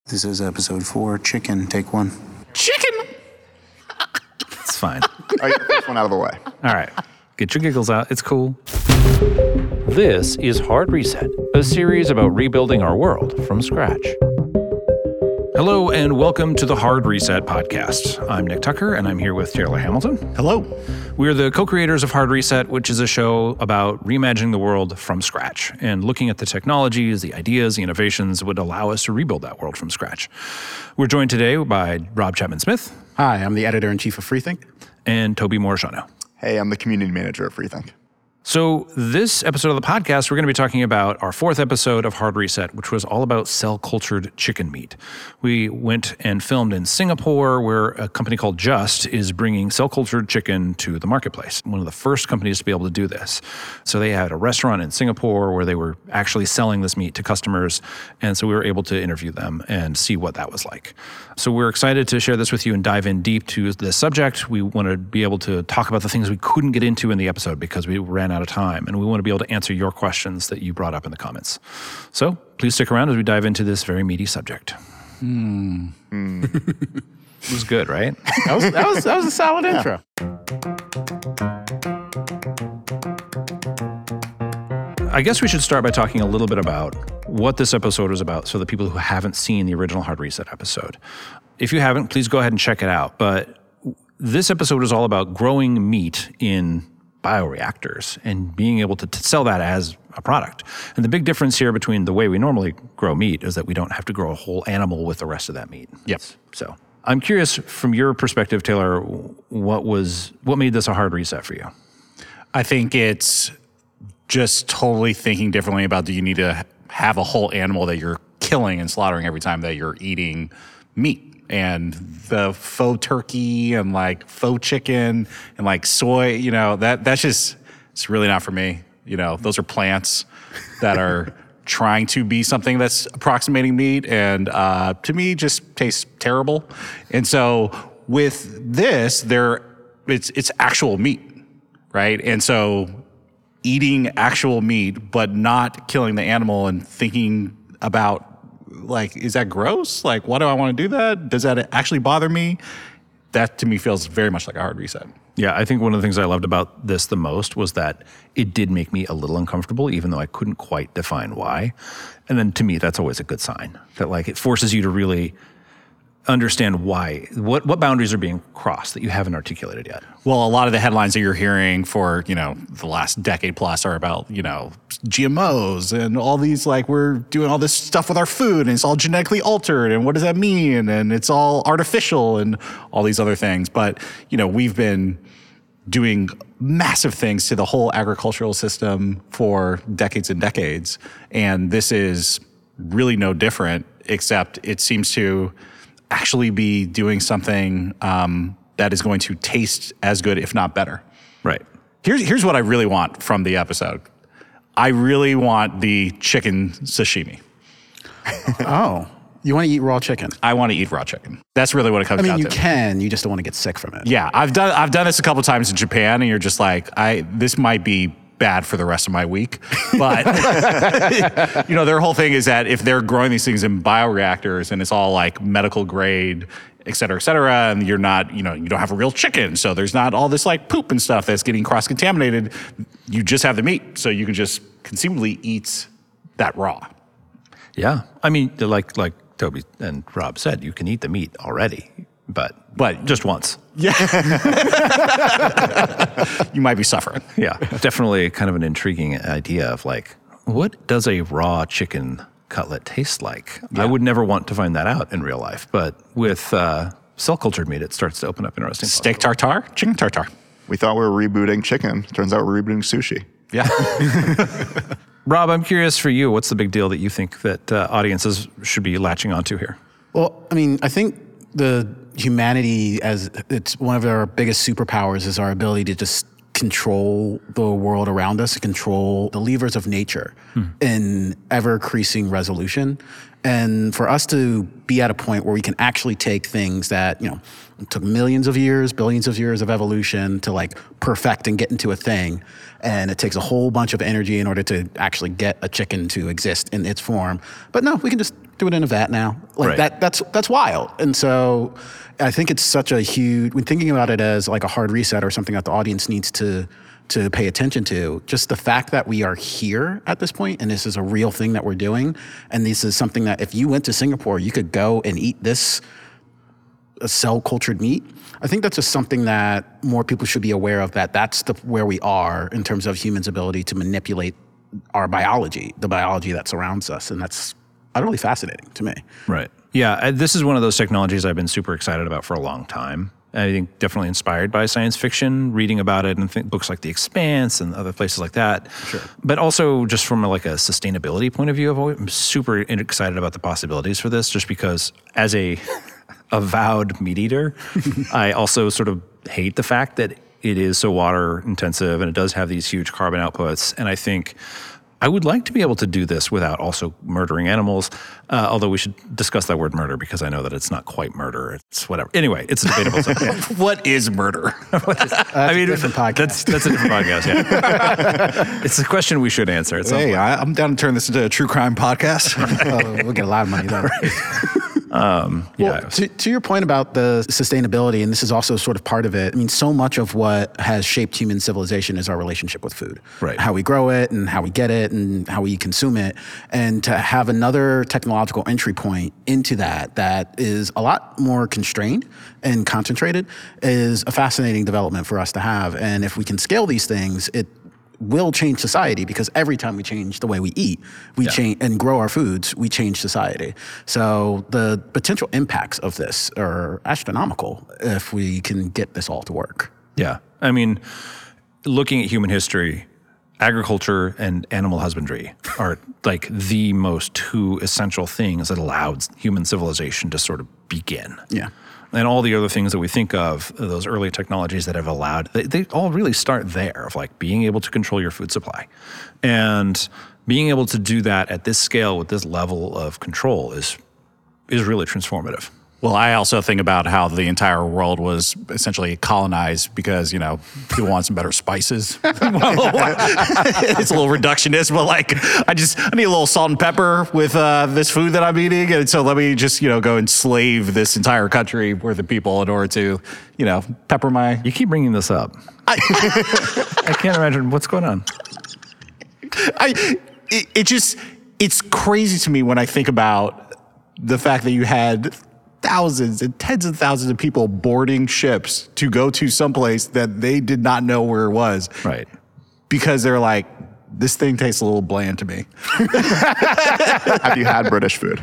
This is episode 4, chicken, take 1. Chicken! It's fine. I get the first one out of the way. All right. Get your giggles out. It's cool. This is Hard Reset, a series about rebuilding our world from scratch. Hello, and welcome to the Hard Reset podcast. I'm Nick Tucker, and I'm here with Taylor Hamilton. Hello. We're the co-creators of Hard Reset, which is a show about reimagining the world from scratch and looking at the technologies, the ideas, the innovations that would allow us to rebuild that world from scratch. We're joined today by Rob Chapman-Smith. Hi, I'm the editor-in-chief of Freethink. And Toby Morishano. Hey, I'm the community manager at Freethink. So this episode of the podcast, we're going to be talking about our 4th episode of Hard Reset, which was all about cell-cultured chicken meat. We went and filmed in Singapore, where a company called Just is bringing cell-cultured chicken to the marketplace. One of the first companies to be able to do this. So they had a restaurant in Singapore where they were actually selling this meat to customers, and so we were able to interview them and see what that was like. So we're excited to share this with you and dive in deep to this subject. We want to be able to talk about the things we couldn't get into in the episode because we ran out of time, and we want to be able to answer your questions that you brought up in the comments. So please stick around as we dive into this very meaty subject. It was good, right? That was a solid intro. I guess we should start by talking a little bit about what this episode was about so the people who haven't seen the original Hard Reset episode. If you haven't, please go ahead and check it out. But this episode is all about growing meat in bioreactors and being able to sell that as a product. And the big difference here between the way we normally grow meat is that we don't have to grow a whole animal with the rest of that meat. Yep. So I'm curious, from your perspective, Taylor, what made this a hard reset for you? I think it's just totally thinking differently about, do you need to have a whole animal that you're killing and slaughtering every time that you're eating meat? And the faux turkey and like faux chicken and like soy, that's just, it's really not for me. Those are plants that are trying to be something that's approximating meat, and to me just tastes terrible. And so with this, it's actual meat, right? And so eating actual meat but not killing the animal and thinking about, like, is that gross? Like, why do I want to do that? Does that actually bother me? That to me feels very much like a hard reset. Yeah, I think one of the things I loved about this the most was that it did make me a little uncomfortable, even though I couldn't quite define why. And then to me, that's always a good sign, that like it forces you to really understand why, what boundaries are being crossed that you haven't articulated yet. Well, a lot of the headlines that you're hearing for, the last decade plus are about, GMOs and all these, like, we're doing all this stuff with our food and it's all genetically altered and what does that mean? And it's all artificial and all these other things. But, we've been doing massive things to the whole agricultural system for decades and decades. And this is really no different, except it seems to actually be doing something that is going to taste as good, if not better. Right. Here's what I really want from the episode. I really want the chicken sashimi. Oh, you want to eat raw chicken? I want to eat raw chicken. That's really what it comes down to. You can, you just don't want to get sick from it. Yeah, I've done this a couple times in Japan, and you're just like, this might be bad for the rest of my week. But, their whole thing is that if they're growing these things in bioreactors and it's all like medical grade, et cetera, and you're not, you don't have a real chicken, so there's not all this like poop and stuff that's getting cross-contaminated. You just have the meat, so you can just conceivably eat that raw. Yeah. I mean, like Toby and Rob said, you can eat the meat already, but just once. Yeah. You might be suffering. Yeah. Definitely kind of an intriguing idea of like, what does a raw chicken cutlet taste like? Yeah. I would never want to find that out in real life, but with cell-cultured meat, it starts to open up interesting steak tartare, chicken tartare. We thought we were rebooting chicken. Turns out we're rebooting sushi. Yeah. Rob, I'm curious for you, what's the big deal that you think that audiences should be latching onto here? Well, I think the humanity, as it's one of our biggest superpowers, is our ability to just control the world around us, control the levers of nature in ever-increasing resolution. And for us to be at a point where we can actually take things that, it took millions of years, billions of years of evolution to like perfect and get into a thing. And it takes a whole bunch of energy in order to actually get a chicken to exist in its form. But no, we can just do it in a vat now. Like that's wild. And so I think it's such a huge, when thinking about it as like a hard reset or something that the audience needs to pay attention to, just the fact that we are here at this point and this is a real thing that we're doing. And this is something that if you went to Singapore, you could go and eat this cell cultured meat. I think that's just something that more people should be aware of, that that's where we are in terms of humans' ability to manipulate our biology, the biology that surrounds us. And that's utterly fascinating to me. Right. Yeah, this is one of those technologies I've been super excited about for a long time. I think definitely inspired by science fiction, reading about it and books like The Expanse and other places like that. Sure. But also just from like a sustainability point of view, I'm super excited about the possibilities for this, just because as a avowed meat eater, I also sort of hate the fact that it is so water intensive and it does have these huge carbon outputs. And I think I would like to be able to do this without also murdering animals, although we should discuss that word murder because I know that it's not quite murder. It's whatever. Anyway, it's a debatable subject. What is murder? I mean, different podcast. That's a different podcast, yeah. It's a question we should answer at some point. I'm down to turn this into a true crime podcast. We'll get a lot of money though. Yeah. To your point about the sustainability, and this is also sort of part of it, I mean, so much of what has shaped human civilization is our relationship with food. Right. How we grow it and how we get it and how we consume it. And to have another technological entry point into that is a lot more constrained and concentrated is a fascinating development for us to have. And if we can scale these things, it will change society, because every time we change the way we eat, we change and grow our foods, we change society. So the potential impacts of this are astronomical if we can get this all to work. Yeah. I mean, looking at human history, agriculture and animal husbandry are like the most two essential things that allowed human civilization to sort of begin. Yeah. And all the other things that we think of, those early technologies that have allowed, they all really start there, of like being able to control your food supply. And being able to do that at this scale with this level of control is really transformative. Well, I also think about how the entire world was essentially colonized because, people want some better spices. It's a little reductionist, but like, I need a little salt and pepper with this food that I'm eating. And so let me just, go enslave this entire country worth of people in order to, pepper my... You keep bringing this up. I can't imagine what's going on. It's crazy to me when I think about the fact that you had thousands and tens of thousands of people boarding ships to go to someplace that they did not know where it was. Right. Because they're like, this thing tastes a little bland to me. Have you had British food?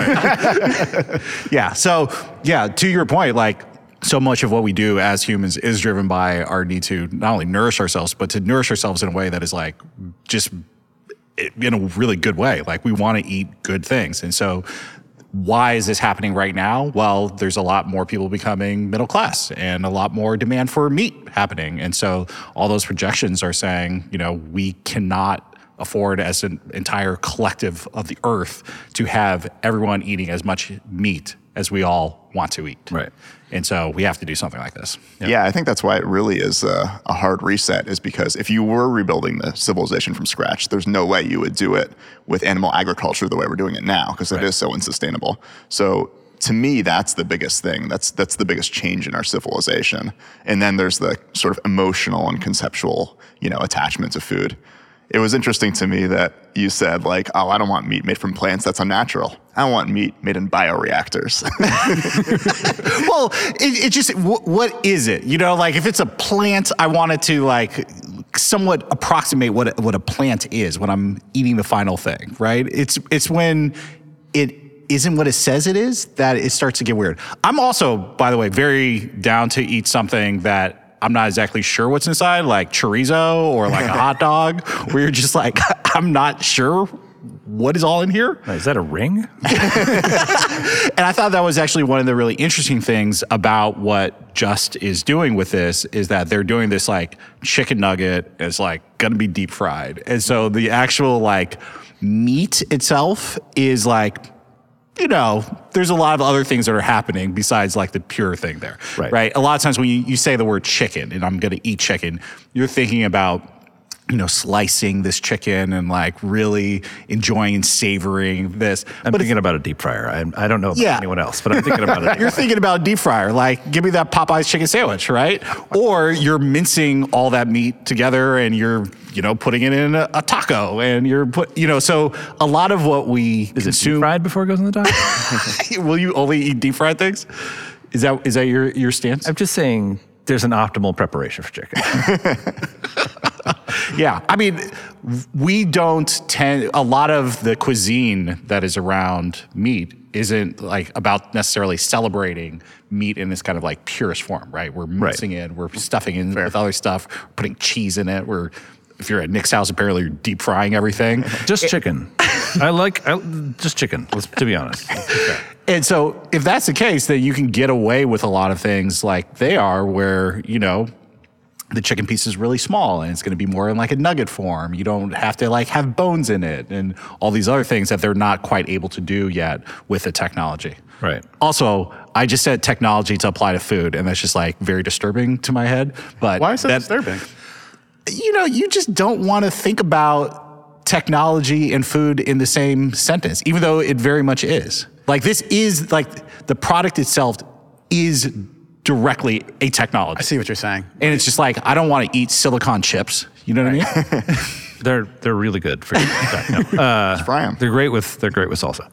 Yeah. So, to your point, like, so much of what we do as humans is driven by our need to not only nourish ourselves, but to nourish ourselves in a way that is like just in a really good way. Like, we want to eat good things. And so why is this happening right now? Well, there's a lot more people becoming middle class and a lot more demand for meat happening. And so all those projections are saying, we cannot afford as an entire collective of the earth to have everyone eating as much meat as we all want to eat. Right. And so we have to do something like this. Yeah, I think that's why it really is a hard reset, is because if you were rebuilding the civilization from scratch, there's no way you would do it with animal agriculture the way we're doing it now, because it is so unsustainable. So to me, that's the biggest thing. That's the biggest change in our civilization. And then there's the sort of emotional and conceptual, attachment to food. It was interesting to me that you said, like, oh, I don't want meat made from plants. That's unnatural. I want meat made in bioreactors. Well, it just, what is it? Like, if it's a plant, I want it to, like, somewhat approximate what a plant is when I'm eating the final thing, right? It's when it isn't what it says it is that it starts to get weird. I'm also, by the way, very down to eat something that I'm not exactly sure what's inside, like chorizo or like a hot dog, where you're just like, I'm not sure what is all in here. Is that a ring? And I thought that was actually one of the really interesting things about what Just is doing with this, is that they're doing this like chicken nugget is like gonna be deep fried. And so the actual like meat itself is like there's a lot of other things that are happening besides like the pure thing there, right? A lot of times when you say the word chicken and I'm going to eat chicken, you're thinking about, slicing this chicken and like really enjoying and savoring this. I'm thinking about a deep fryer. I don't know about anyone else, but I'm thinking about it. You're thinking about a deep fryer. Like, give me that Popeye's chicken sandwich, right? Or you're mincing all that meat together and you're, putting it in a taco and so a lot of what we Is it deep fried before it goes in the taco? Will you only eat deep fried things? Is that your stance? I'm just saying there's an optimal preparation for chicken. Yeah, I mean, we don't tend, a lot of the cuisine that is around meat isn't like about necessarily celebrating meat in this kind of like purest form, right? We're mixing it, we're stuffing it with other stuff, we're putting cheese in it, if you're at Nick's house, apparently you're deep frying everything. Just chicken. Just chicken, to be honest. And so if that's the case, then you can get away with a lot of things like they are where, the chicken piece is really small and it's going to be more in like a nugget form. You don't have to like have bones in it and all these other things that they're not quite able to do yet with the technology. Right. Also, I just said technology to apply to food, and that's just like very disturbing to my head. But why is that disturbing? You just don't want to think about technology and food in the same sentence, even though it very much is. Like this is like the product itself is directly a technology. I see what you're saying. And it's just like, I don't want to eat silicon chips. You know what I mean? They're really good for Just fry 'em. They're great with salsa.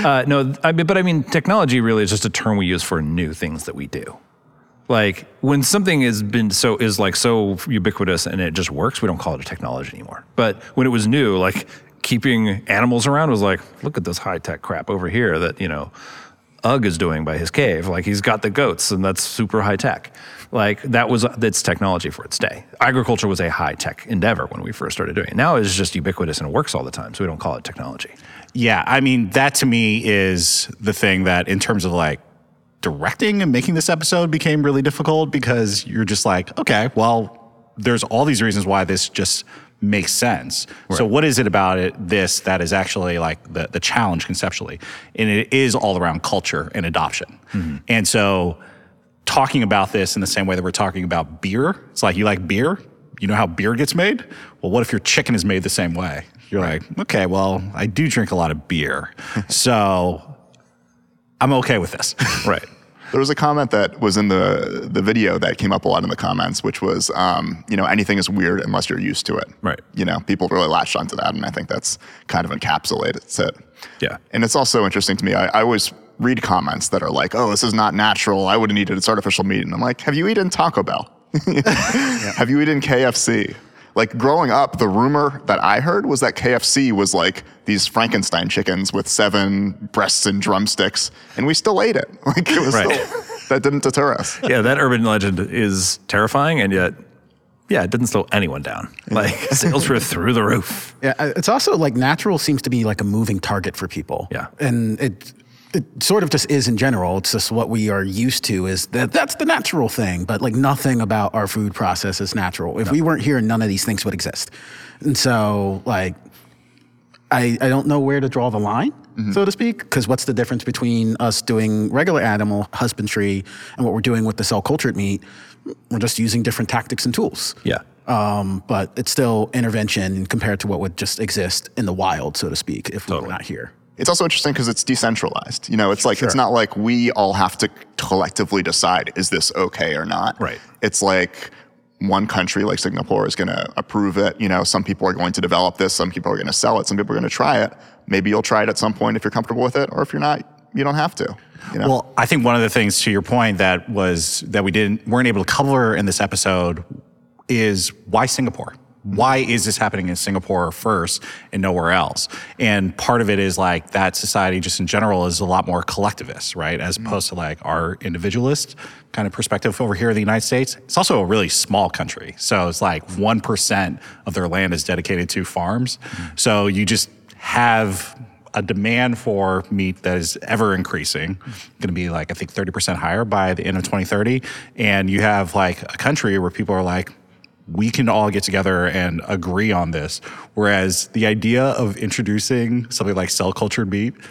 I mean, technology really is just a term we use for new things that we do. Like when something is so ubiquitous and it just works, we don't call it a technology anymore. But when it was new, like keeping animals around was like, look at this high tech crap over here that Ugg is doing by his cave. Like he's got the goats and that's super high tech. Like that's technology for its day. Agriculture was a high tech endeavor when we first started doing it. Now it's just ubiquitous and it works all the time. So we don't call it technology. Yeah. I mean, that to me is the thing that in terms of like directing and making this episode became really difficult because you're just like, okay, well, there's all these reasons why this just makes sense. Right. So what is it about this that is actually like the challenge conceptually? And it is all around culture and adoption. Mm-hmm. And so talking about this in the same way that we're talking about beer, it's like, you like beer? You know how beer gets made? Well, what if your chicken is made the same way? You're like, okay, well, I do drink a lot of beer. So I'm okay with this. Right. There was a comment that was in the video that came up a lot in the comments, which was, anything is weird unless you're used to it. Right. People really latched onto that, and I think that's kind of encapsulates it. Yeah. And it's also interesting to me. I always read comments that are like, "Oh, this is not natural. I wouldn't eat it. It's artificial meat." And I'm like, "Have you eaten Taco Bell? Have you eaten KFC?" Like growing up, the rumor that I heard was that KFC was like these Frankenstein chickens with 7 breasts and drumsticks, and we still ate it. Like it was that didn't deter us. Yeah, that urban legend is terrifying, and yet, it didn't slow anyone down. Like sales were through the roof. Yeah, it's also like natural seems to be like a moving target for people. Yeah, and it sort of just is in general. It's just what we are used to is that's the natural thing, but like nothing about our food process is natural. If we weren't here, none of these things would exist. And so like, I don't know where to draw the line, so to speak, because what's the difference between us doing regular animal husbandry and what we're doing with the cell cultured meat? We're just using different tactics and tools. Yeah. But it's still intervention compared to what would just exist in the wild, so to speak, if we were not here. It's also interesting because it's decentralized. It's like, it's not like we all have to collectively decide, is this okay or not? Right. It's like one country like Singapore is going to approve it. Some people are going to develop this. Some people are going to sell it. Some people are going to try it. Maybe you'll try it at some point if you're comfortable with it, or if you're not, you don't have to. Well, I think one of the things to your point that we weren't able to cover in this episode is why Singapore? Why is this happening in Singapore first and nowhere else? And part of it is like that society just in general is a lot more collectivist, right? As opposed to like our individualist kind of perspective over here in the United States. It's also a really small country. So it's like 1% of their land is dedicated to farms. So you just have a demand for meat that is ever increasing, going to be like, I think 30% higher by the end of 2030. And you have like a country where people are like, we can all get together and agree on this. Whereas the idea of introducing something like cell cultured meat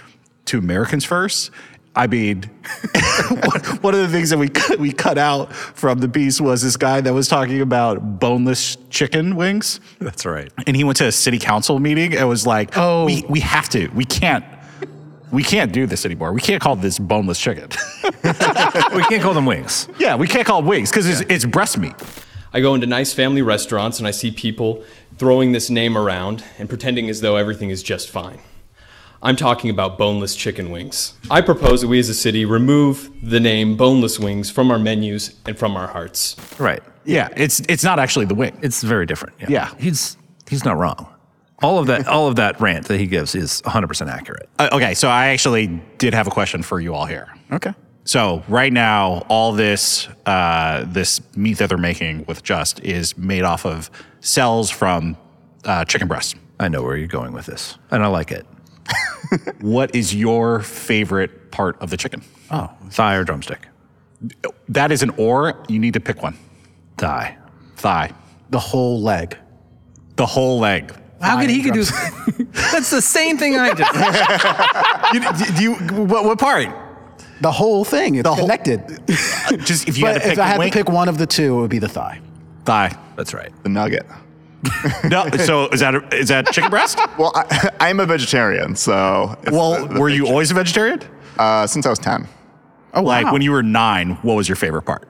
to Americans first. I mean, one of the things that we cut out from the piece was this guy that was talking about boneless chicken wings. That's right. And he went to a city council meeting and was like, "Oh, we have to. We can't do this anymore. We can't call this boneless chicken. We can't call them wings. Yeah, we can't call it wings because it's breast meat." I go into nice family restaurants and I see people throwing this name around and pretending as though everything is just fine. I'm talking about boneless chicken wings. I propose that we as a city remove the name boneless wings from our menus and from our hearts. Right. Yeah, it's not actually the wing. It's very different. Yeah. He's not wrong. All of that rant that he gives is 100% accurate. Okay, so I actually did have a question for you all here. Okay. So right now, all this this meat that they're making with Just is made off of cells from chicken breast. I know where you're going with this, and I like it. What is your favorite part of the chicken? Oh, thigh or drumstick? That is an or. You need to pick one. Thigh. Thigh. The whole leg. The whole leg. How could he do? That's the same thing I did. What part? The whole thing. It's connected. Just if you had But to pick if I had wing, to pick one of the two, it would be the thigh. thigh. That's right. The nugget. No, so is that chicken breast? Well, I'm a vegetarian, so. It's the Were big you chicken. always a vegetarian? Since I was 10. Oh, Like wow. when you were 9, what was your favorite part?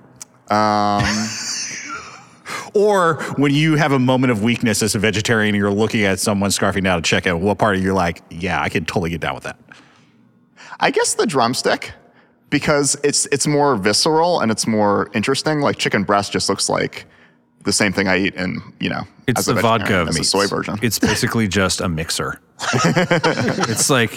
Or when you have a moment of weakness as a vegetarian and you're looking at someone scarfing down a chicken, what part of you are like, yeah, I could totally get down with that? I guess the drumstick, because it's more visceral and it's more interesting. Like chicken breast just looks like the same thing I eat in, It's as a the vegetarian, vodka of as a meats. soy version. It's basically just a mixer. It's like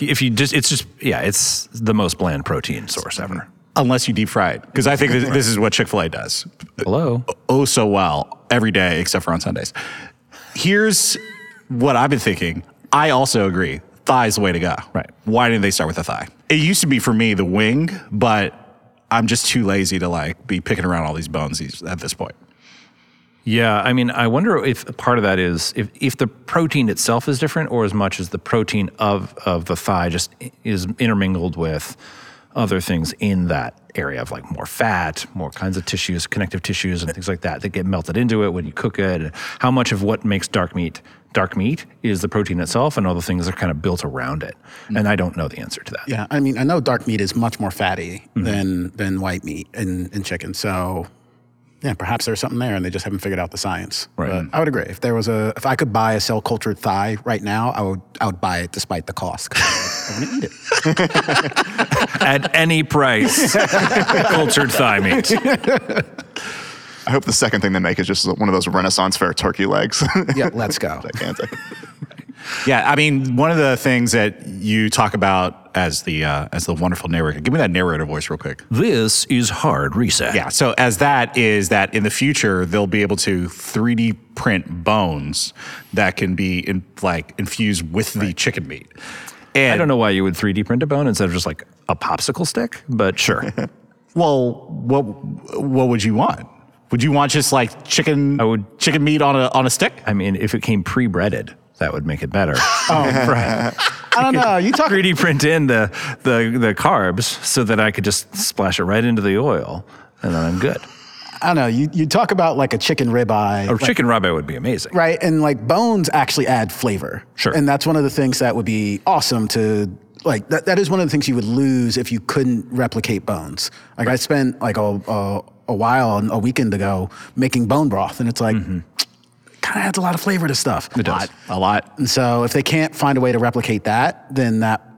it's the most bland protein source ever. Unless you deep fry it. Because I think this is what Chick-fil-A does. Hello. Oh, so well every day except for on Sundays. Here's what I've been thinking. I also agree. Thigh is the way to go. Right. Why didn't they start with the thigh? It used to be for me the wing, but I'm just too lazy to be picking around all these bones at this point. Yeah, I mean, I wonder if part of that is if the protein itself is different, or as much as the protein of the thigh just is intermingled with other things in that area of like more fat, more kinds of tissues, connective tissues, and things like that get melted into it when you cook it. And how much of what makes dark meat is the protein itself, and all the things that are kind of built around it. And I don't know the answer to that. Yeah, I mean, I know dark meat is much more fatty than white meat in chicken. So, yeah, perhaps there's something there, and they just haven't figured out the science. Right. But I would agree. If I could buy a cell cultured thigh right now, I would buy it despite the cost. 'Cause I wouldn't eat it. At any price, cultured thigh meat. I hope the second thing they make is just one of those Renaissance fair turkey legs. Yeah, let's go. Gigantic. Yeah, I mean, one of the things that you talk about as the wonderful narrator. Give me that narrator voice real quick. This is Hard Reset. Yeah, so as that is that in the future, they'll be able to 3D print bones that can be infused with the chicken meat. And I don't know why you would 3D print a bone instead of just like a popsicle stick, but sure. Well, what would you want? Would you want just like chicken meat on a stick? I mean, if it came pre-breaded, that would make it better. Right. I don't know. You talk 3D print in the carbs so that I could just splash it right into the oil, and then I'm good. I don't know. You talk about like a chicken ribeye. Or chicken ribeye would be amazing. Right, and like bones actually add flavor. Sure. And that's one of the things that would be awesome to like. That is one of the things you would lose if you couldn't replicate bones. Like I spent like a while, a weekend ago, making bone broth, and it's like kind of adds a lot of flavor to stuff. It does. A lot. And so if they can't find a way to replicate that, then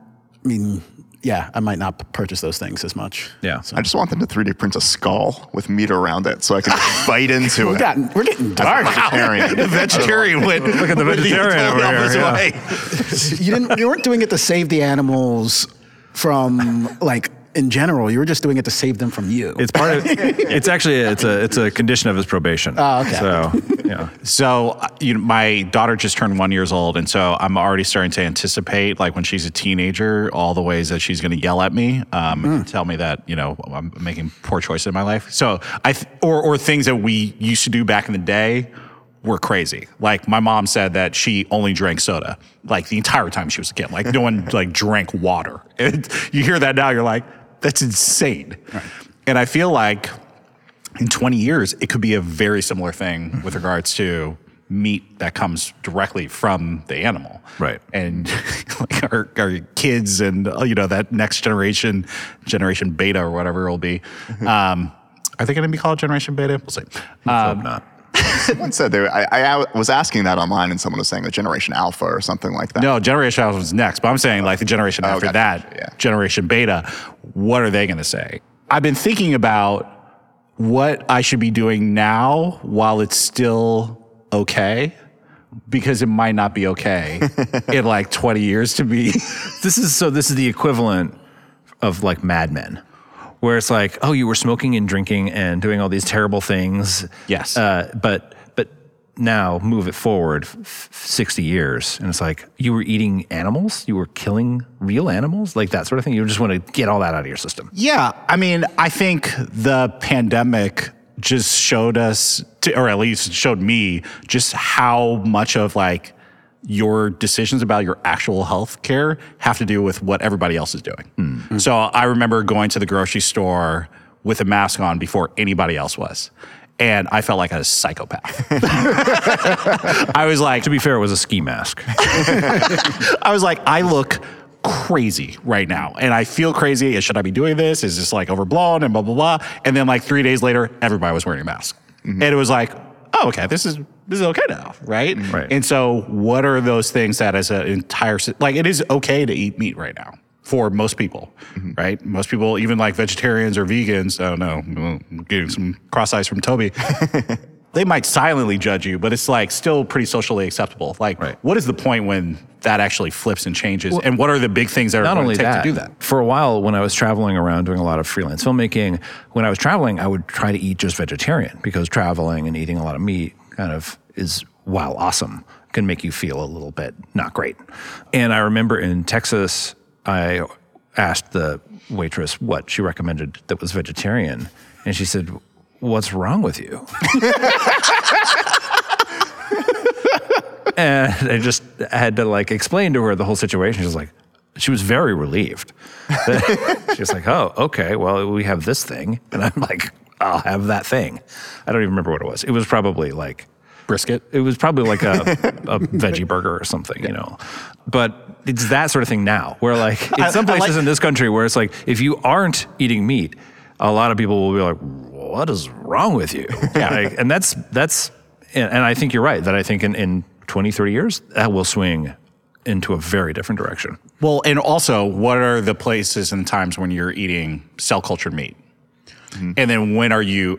I might not purchase those things as much. Yeah. I just want them to 3D print a skull with meat around it so I can bite into it. We're getting dark. Vegetarian. The vegetarian went. Look at the vegetarian over here, You weren't doing it to save the animals from like in general. You were just doing it to save them from you. It's part of. It's actually it's a condition of his probation. Oh, okay. So yeah. So, my daughter just turned 1 year old, and so I'm already starting to anticipate, like when she's a teenager, all the ways that she's going to yell at me, and tell me that I'm making poor choices in my life. So or things that we used to do back in the day, were crazy. Like my mom said that she only drank soda like the entire time she was a kid. Like no one like drank water. And you hear that now, you're like, that's insane. Right. And I feel like in 20 years, it could be a very similar thing with regards to meat that comes directly from the animal. Right. And like our kids and, that next generation beta or whatever it'll be. Are they going to be called Generation Beta? We'll see. Hope not. Someone said I was asking that online, and someone was saying a Generation Alpha or something like that. No, Generation Alpha was next, but I'm saying like the generation after that, yeah. Generation Beta, what are they going to say? I've been thinking about what I should be doing now while it's still okay, because it might not be okay in like 20 years to be. This is the equivalent of like Mad Men, where it's like, oh, you were smoking and drinking and doing all these terrible things. Yes. But now move it forward 60 years, and it's like you were eating animals, you were killing real animals, like that sort of thing. You just want to get all that out of your system. Yeah, I mean, I think the pandemic just showed us, or at least showed me, just how much of like your decisions about your actual health care have to do with what everybody else is doing. Mm-hmm. So I remember going to the grocery store with a mask on before anybody else was. And I felt like a psychopath. I was like... To be fair, it was a ski mask. I was like, I look crazy right now. And I feel crazy. Should I be doing this? Is this like overblown and blah, blah, blah? And then like 3 days later, everybody was wearing a mask. Mm-hmm. And it was like, oh, okay, this is okay now, right? Right. And so what are those things that as an entire... Like, it is okay to eat meat right now. For most people, right? Most people, even like vegetarians or vegans, oh no, I'm getting some cross eyes from Toby. They might silently judge you, but it's like still pretty socially acceptable. Like, What is the point when that actually flips and changes? Well, and what are the big things that are going to take to do that? For a while, when I was traveling around doing a lot of freelance filmmaking, when I was traveling, I would try to eat just vegetarian, because traveling and eating a lot of meat kind of is, while awesome, can make you feel a little bit not great. And I remember in Texas, I asked the waitress what she recommended that was vegetarian, and she said, "What's wrong with you?" And I just had to like explain to her the whole situation. She was very relieved. She was like, "Oh, okay, well, we have this thing." And I'm like, "I'll have that thing." I don't even remember what it was. It was probably like brisket. It was probably like a veggie burger or something, But it's that sort of thing now, where like in some places in this country where it's like, if you aren't eating meat, a lot of people will be like, "What is wrong with you?" Yeah. And that's, and I think you're right, that I think in 20, 30 years, that will swing into a very different direction. Well, and also, what are the places and times when you're eating cell-cultured meat? Mm-hmm. And then when are you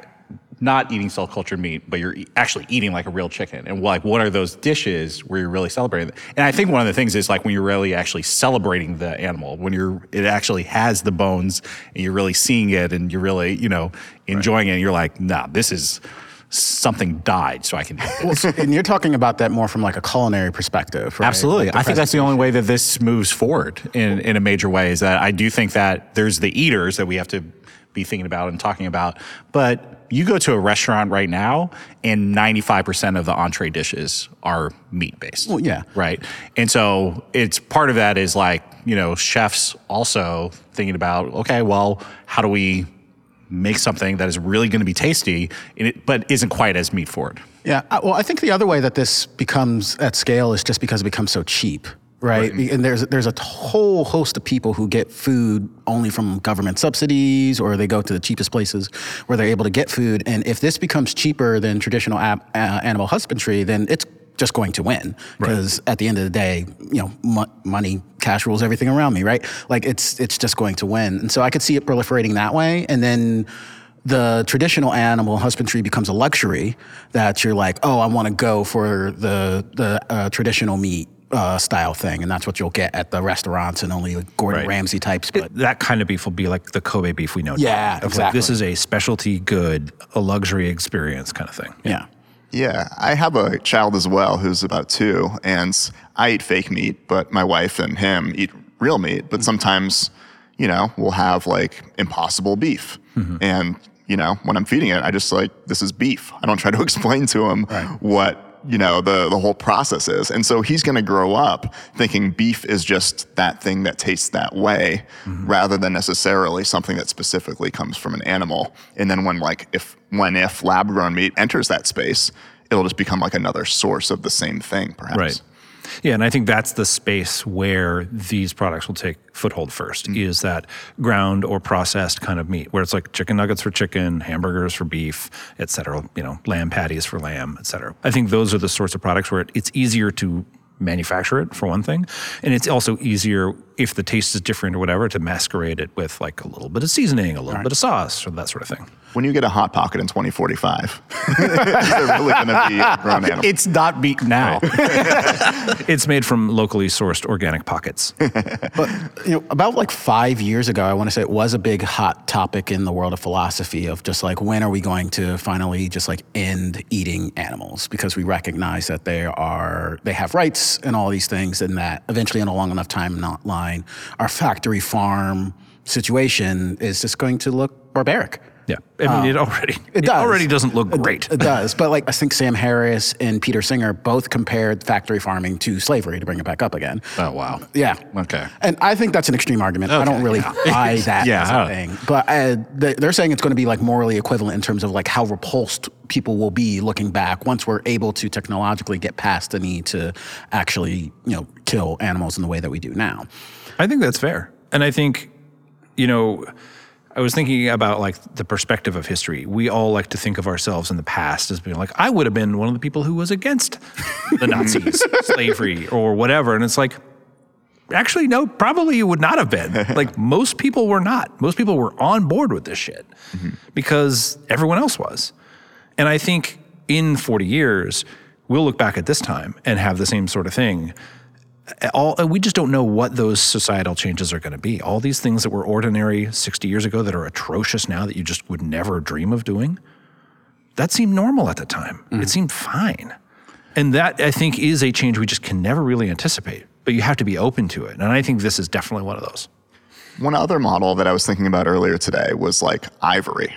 not eating cell-cultured meat, but you're actually eating like a real chicken? And like, what are those dishes where you're really celebrating? And I think one of the things is like when you're really actually celebrating the animal, when it actually has the bones and you're really seeing it and you're really, enjoying it. And you're like, nah, this is something died so I can eat this. And you're talking about that more from like a culinary perspective, right? Absolutely. Like I think that's the only way that this moves forward in a major way, is that I do think that there's the eaters that we have to be thinking about and talking about. But you go to a restaurant right now and 95% of the entree dishes are meat-based. Well, yeah. Right? And so it's part of that is like, chefs also thinking about, okay, well, how do we make something that is really going to be tasty, but isn't quite as meat forward? Yeah. Well, I think the other way that this becomes at scale is just because it becomes so cheap. Right. And there's a whole host of people who get food only from government subsidies, or they go to the cheapest places where they're able to get food. And if this becomes cheaper than traditional animal husbandry, then it's just going to win, because at the end of the day, money, cash rules everything around me, right? Like it's just going to win. And so I could see it proliferating that way. And then the traditional animal husbandry becomes a luxury that you're like, oh, I want to go for the traditional meat style thing, and that's what you'll get at the restaurants and only Gordon Ramsay types. But that kind of beef will be like the Kobe beef we know. Yeah, exactly. Like, this is a specialty good, a luxury experience kind of thing. Yeah. Yeah, I have a child as well who's about 2, and I eat fake meat, but my wife and him eat real meat. But sometimes, we'll have like Impossible beef, and when I'm feeding it, I just like, this is beef. I don't try to explain to him what, the whole process is. And so he's going to grow up thinking beef is just that thing that tastes that way rather than necessarily something that specifically comes from an animal. And then if lab grown meat enters that space, it'll just become like another source of the same thing, perhaps. Right. Yeah, and I think that's the space where these products will take foothold first, is that ground or processed kind of meat, where it's like chicken nuggets for chicken, hamburgers for beef, et cetera, lamb patties for lamb, et cetera. I think those are the sorts of products where it's easier to manufacture it, for one thing, and it's also easier, if the taste is different or whatever, to masquerade it with like a little bit of seasoning, a little bit of sauce, or that sort of thing. When you get a Hot Pocket in 2045, is there really going to be a grown animal? It's not meat now. It's made from locally sourced organic pockets. But about like 5 years ago, I want to say it was a big hot topic in the world of philosophy of just like, when are we going to finally just like end eating animals? Because we recognize that they have rights and all these things, and that eventually in a long enough timeline, our factory farm situation is just going to look barbaric. Yeah, I mean, it already doesn't look great. It does, but like I think Sam Harris and Peter Singer both compared factory farming to slavery, to bring it back up again. Oh, wow. Yeah. Okay. And I think that's an extreme argument. I don't really buy that as a thing. But they're saying it's going to be like morally equivalent in terms of like how repulsed people will be looking back once we're able to technologically get past the need to actually, kill animals in the way that we do now. I think that's fair. And I think, I was thinking about like the perspective of history. We all like to think of ourselves in the past as being like, I would have been one of the people who was against the Nazis, slavery, or whatever. And it's like, actually, no, probably you would not have been. Like, most people were not. Most people were on board with this shit because everyone else was. And I think in 40 years, we'll look back at this time and have the same sort of thing. We just don't know what those societal changes are going to be. All these things that were ordinary 60 years ago that are atrocious now that you just would never dream of doing, that seemed normal at the time. It seemed fine. And that, I think, is a change we just can never really anticipate, but you have to be open to it. And I think this is definitely one of those. One other model that I was thinking about earlier today was like ivory,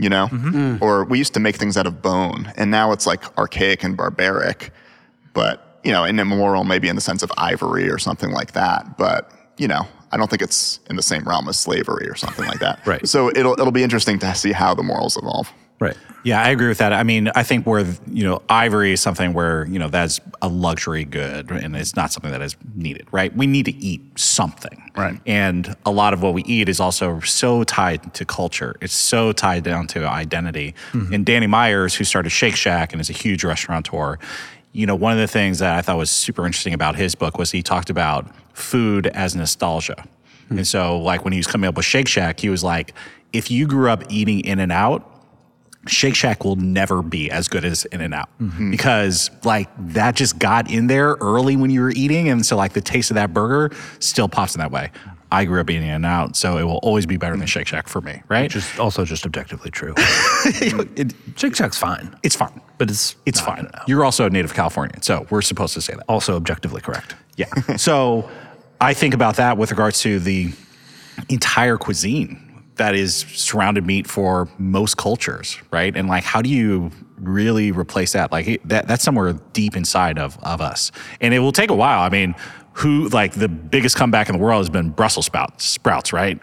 or we used to make things out of bone, and now it's like archaic and barbaric, but and immoral maybe in the sense of ivory or something like that. But, I don't think it's in the same realm as slavery or something like that. Right. So it'll be interesting to see how the morals evolve. Right. Yeah, I agree with that. I mean, I think ivory is something where, that's a luxury good and it's not something that is needed, right? We need to eat something. Right. And a lot of what we eat is also so tied to culture. It's so tied down to identity. And Danny Myers, who started Shake Shack and is a huge restaurateur, one of the things that I thought was super interesting about his book was he talked about food as nostalgia. And so like when he was coming up with Shake Shack, he was like, if you grew up eating In-N-Out, Shake Shack will never be as good as In-N-Out because like that just got in there early when you were eating. And so like the taste of that burger still pops in that way. I grew up eating In-N-Out, so it will always be better than Shake Shack for me, right? Which is also just objectively true. Shake Shack's fine. It's fine. But it's fine. In-N-Out. You're also a native Californian, so we're supposed to say that. Also objectively correct. Yeah. So I think about that with regards to the entire cuisine that is surrounded meat for most cultures, right? And like, how do you really replace that? Like that's somewhere deep inside of us. And it will take a while. I mean, the biggest comeback in the world has been Brussels sprouts, right?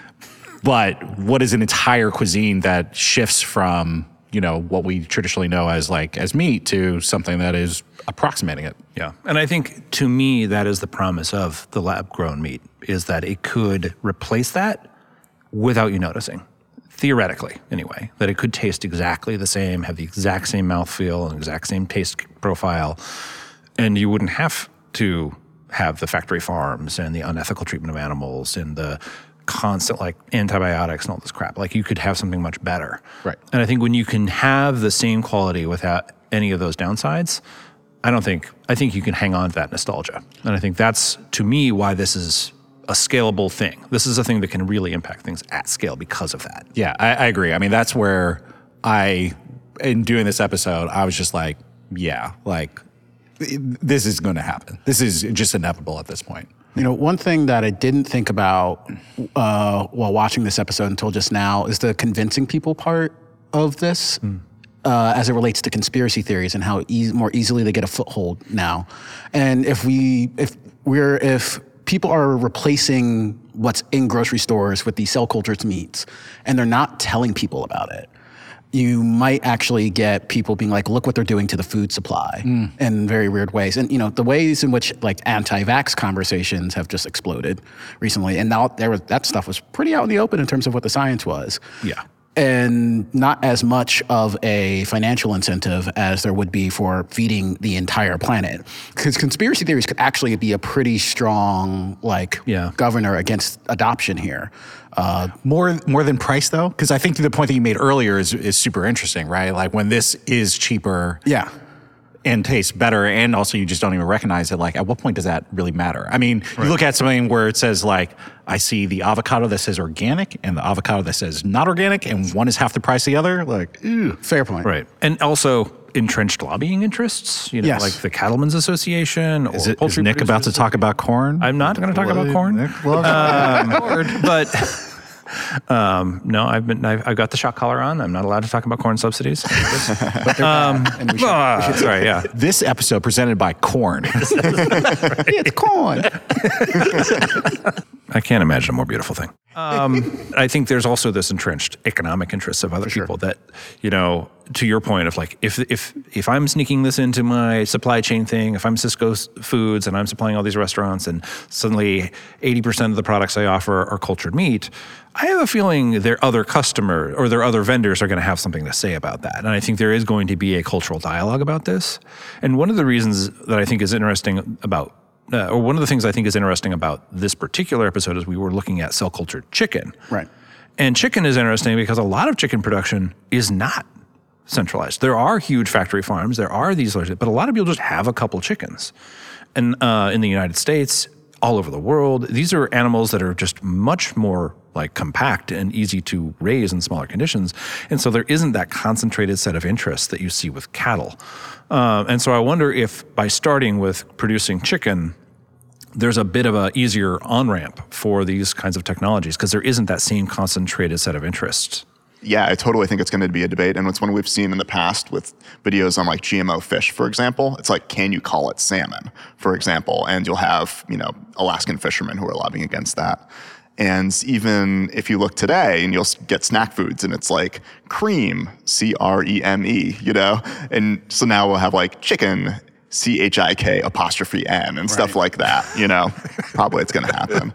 But what is an entire cuisine that shifts from, what we traditionally know as meat to something that is approximating it? Yeah. And I think to me, that is the promise of the lab grown meat, is that it could replace that without you noticing. Theoretically, anyway, that it could taste exactly the same, have the exact same mouthfeel and exact same taste profile, and you wouldn't have to have the factory farms and the unethical treatment of animals and the constant like antibiotics and all this crap. Like you could have something much better. Right. And I think when you can have the same quality without any of those downsides, I think you can hang on to that nostalgia. And I think that's, to me, why this is a scalable thing. This is a thing that can really impact things at scale because of that. Yeah, I agree. I mean, that's where in doing this episode, I was just like, yeah, like this is going to happen. This is just inevitable at this point. You know, one thing that I didn't think about while watching this episode until just now is the convincing people part of this as it relates to conspiracy theories and how more easily they get a foothold now. And if people are replacing what's in grocery stores with these cell-cultured meats and they're not telling people about it, you might actually get people being like, look what they're doing to the food supply in very weird ways. And, you know, the ways in which like anti-vax conversations have just exploded recently. And now that stuff was pretty out in the open in terms of what the science was. Yeah. And not as much of a financial incentive as there would be for feeding the entire planet. Because conspiracy theories could actually be a pretty strong governor against adoption here. More than price, though? Because I think the point that you made earlier is super interesting, right? Like when this is cheaper and tastes better, and also you just don't even recognize it, like at what point does that really matter? I mean, you look at something where it says like, I see the avocado that says organic and the avocado that says not organic, and one is half the price of the other. Like, ew. Fair point. Right. And also entrenched lobbying interess, you know, like the Cattlemen's Association or Is poultry Nick about to talk about corn? I'm not going to talk about corn. Nick loves But no, I've got the shock collar on. I'm not allowed to talk about corn subsidies. Sorry, yeah. This episode presented by Corn. It's corn. I can't imagine a more beautiful thing. I think there's also this entrenched economic interests of other people that, you know, to your point of like, if I'm sneaking this into my supply chain thing, if I'm Cisco Foods and I'm supplying all these restaurants and suddenly 80% of the products I offer are cultured meat, I have a feeling their other customer or their other vendors are going to have something to say about that. And I think there is going to be a cultural dialogue about this. And one of the reasons that I think is interesting about or one of the things I think is interesting about this particular episode is we were looking at cell-cultured chicken. Right. And chicken is interesting because a lot of chicken production is not centralized. There are huge factory farms. There are these large, but a lot of people just have a couple chickens. And in the United States, all over the world, these are animals that are just much more like compact and easy to raise in smaller conditions. And so there isn't that concentrated set of interests that you see with cattle. And so I wonder if by starting with producing chicken, there's a bit of a easier on-ramp for these kinds of technologies because there isn't that same concentrated set of interests. Yeah, I totally think it's going to be a debate. And it's one we've seen in the past with videos on like GMO fish, for example. It's like, can you call it salmon, for example? And you'll have, you know, Alaskan fishermen who are lobbying against that. And even if you look today and you'll get snack foods and it's like cream, CREME, you know? And so now we'll have like chicken, CHIK''N and stuff like that, you know? Probably it's going to happen.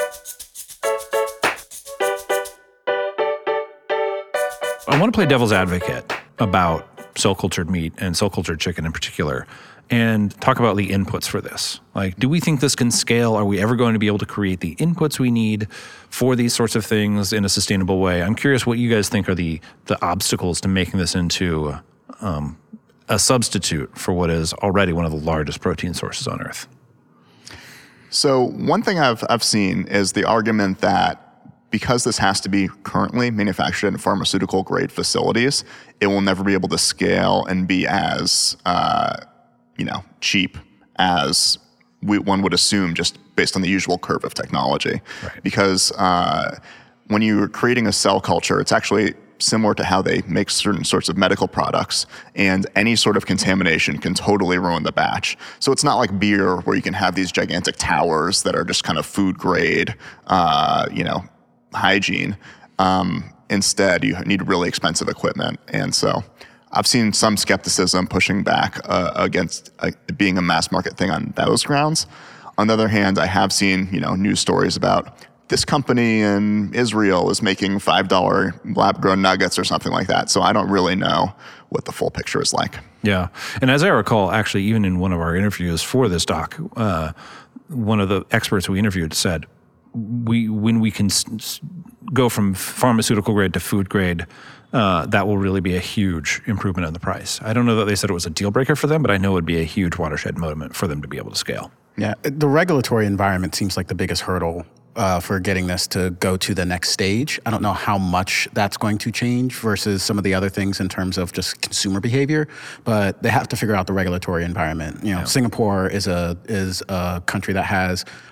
I want to play devil's advocate about cell-cultured meat and cell-cultured chicken in particular and talk about the inputs for this. Like, do we think this can scale? Are we ever going to be able to create the inputs we need for these sorts of things in a sustainable way? I'm curious what you guys think are the obstacles to making this into a substitute for what is already one of the largest protein sources on Earth. So one thing I've seen is the argument that because this has to be currently manufactured in pharmaceutical grade facilities, it will never be able to scale and be as cheap as one would assume just based on the usual curve of technology. Right. Because when you're creating a cell culture, it's actually similar to how they make certain sorts of medical products, and any sort of contamination can totally ruin the batch. So it's not like beer where you can have these gigantic towers that are just kind of food grade, hygiene. Instead, you need really expensive equipment. And so I've seen some skepticism pushing back against being a mass market thing on those grounds. On the other hand, I have seen, news stories about this company in Israel is making $5 lab-grown nuggets or something like that. So I don't really know what the full picture is like. Yeah. And as I recall, actually, even in one of our interviews for this doc, one of the experts we interviewed said, when we can go from pharmaceutical grade to food grade, that will really be a huge improvement in the price. I don't know that they said it was a deal breaker for them, but I know it would be a huge watershed moment for them to be able to scale. Yeah, the regulatory environment seems like the biggest hurdle for getting this to go to the next stage. I don't know how much that's going to change versus some of the other things in terms of just consumer behavior, but they have to figure out the regulatory environment. Singapore is a country that has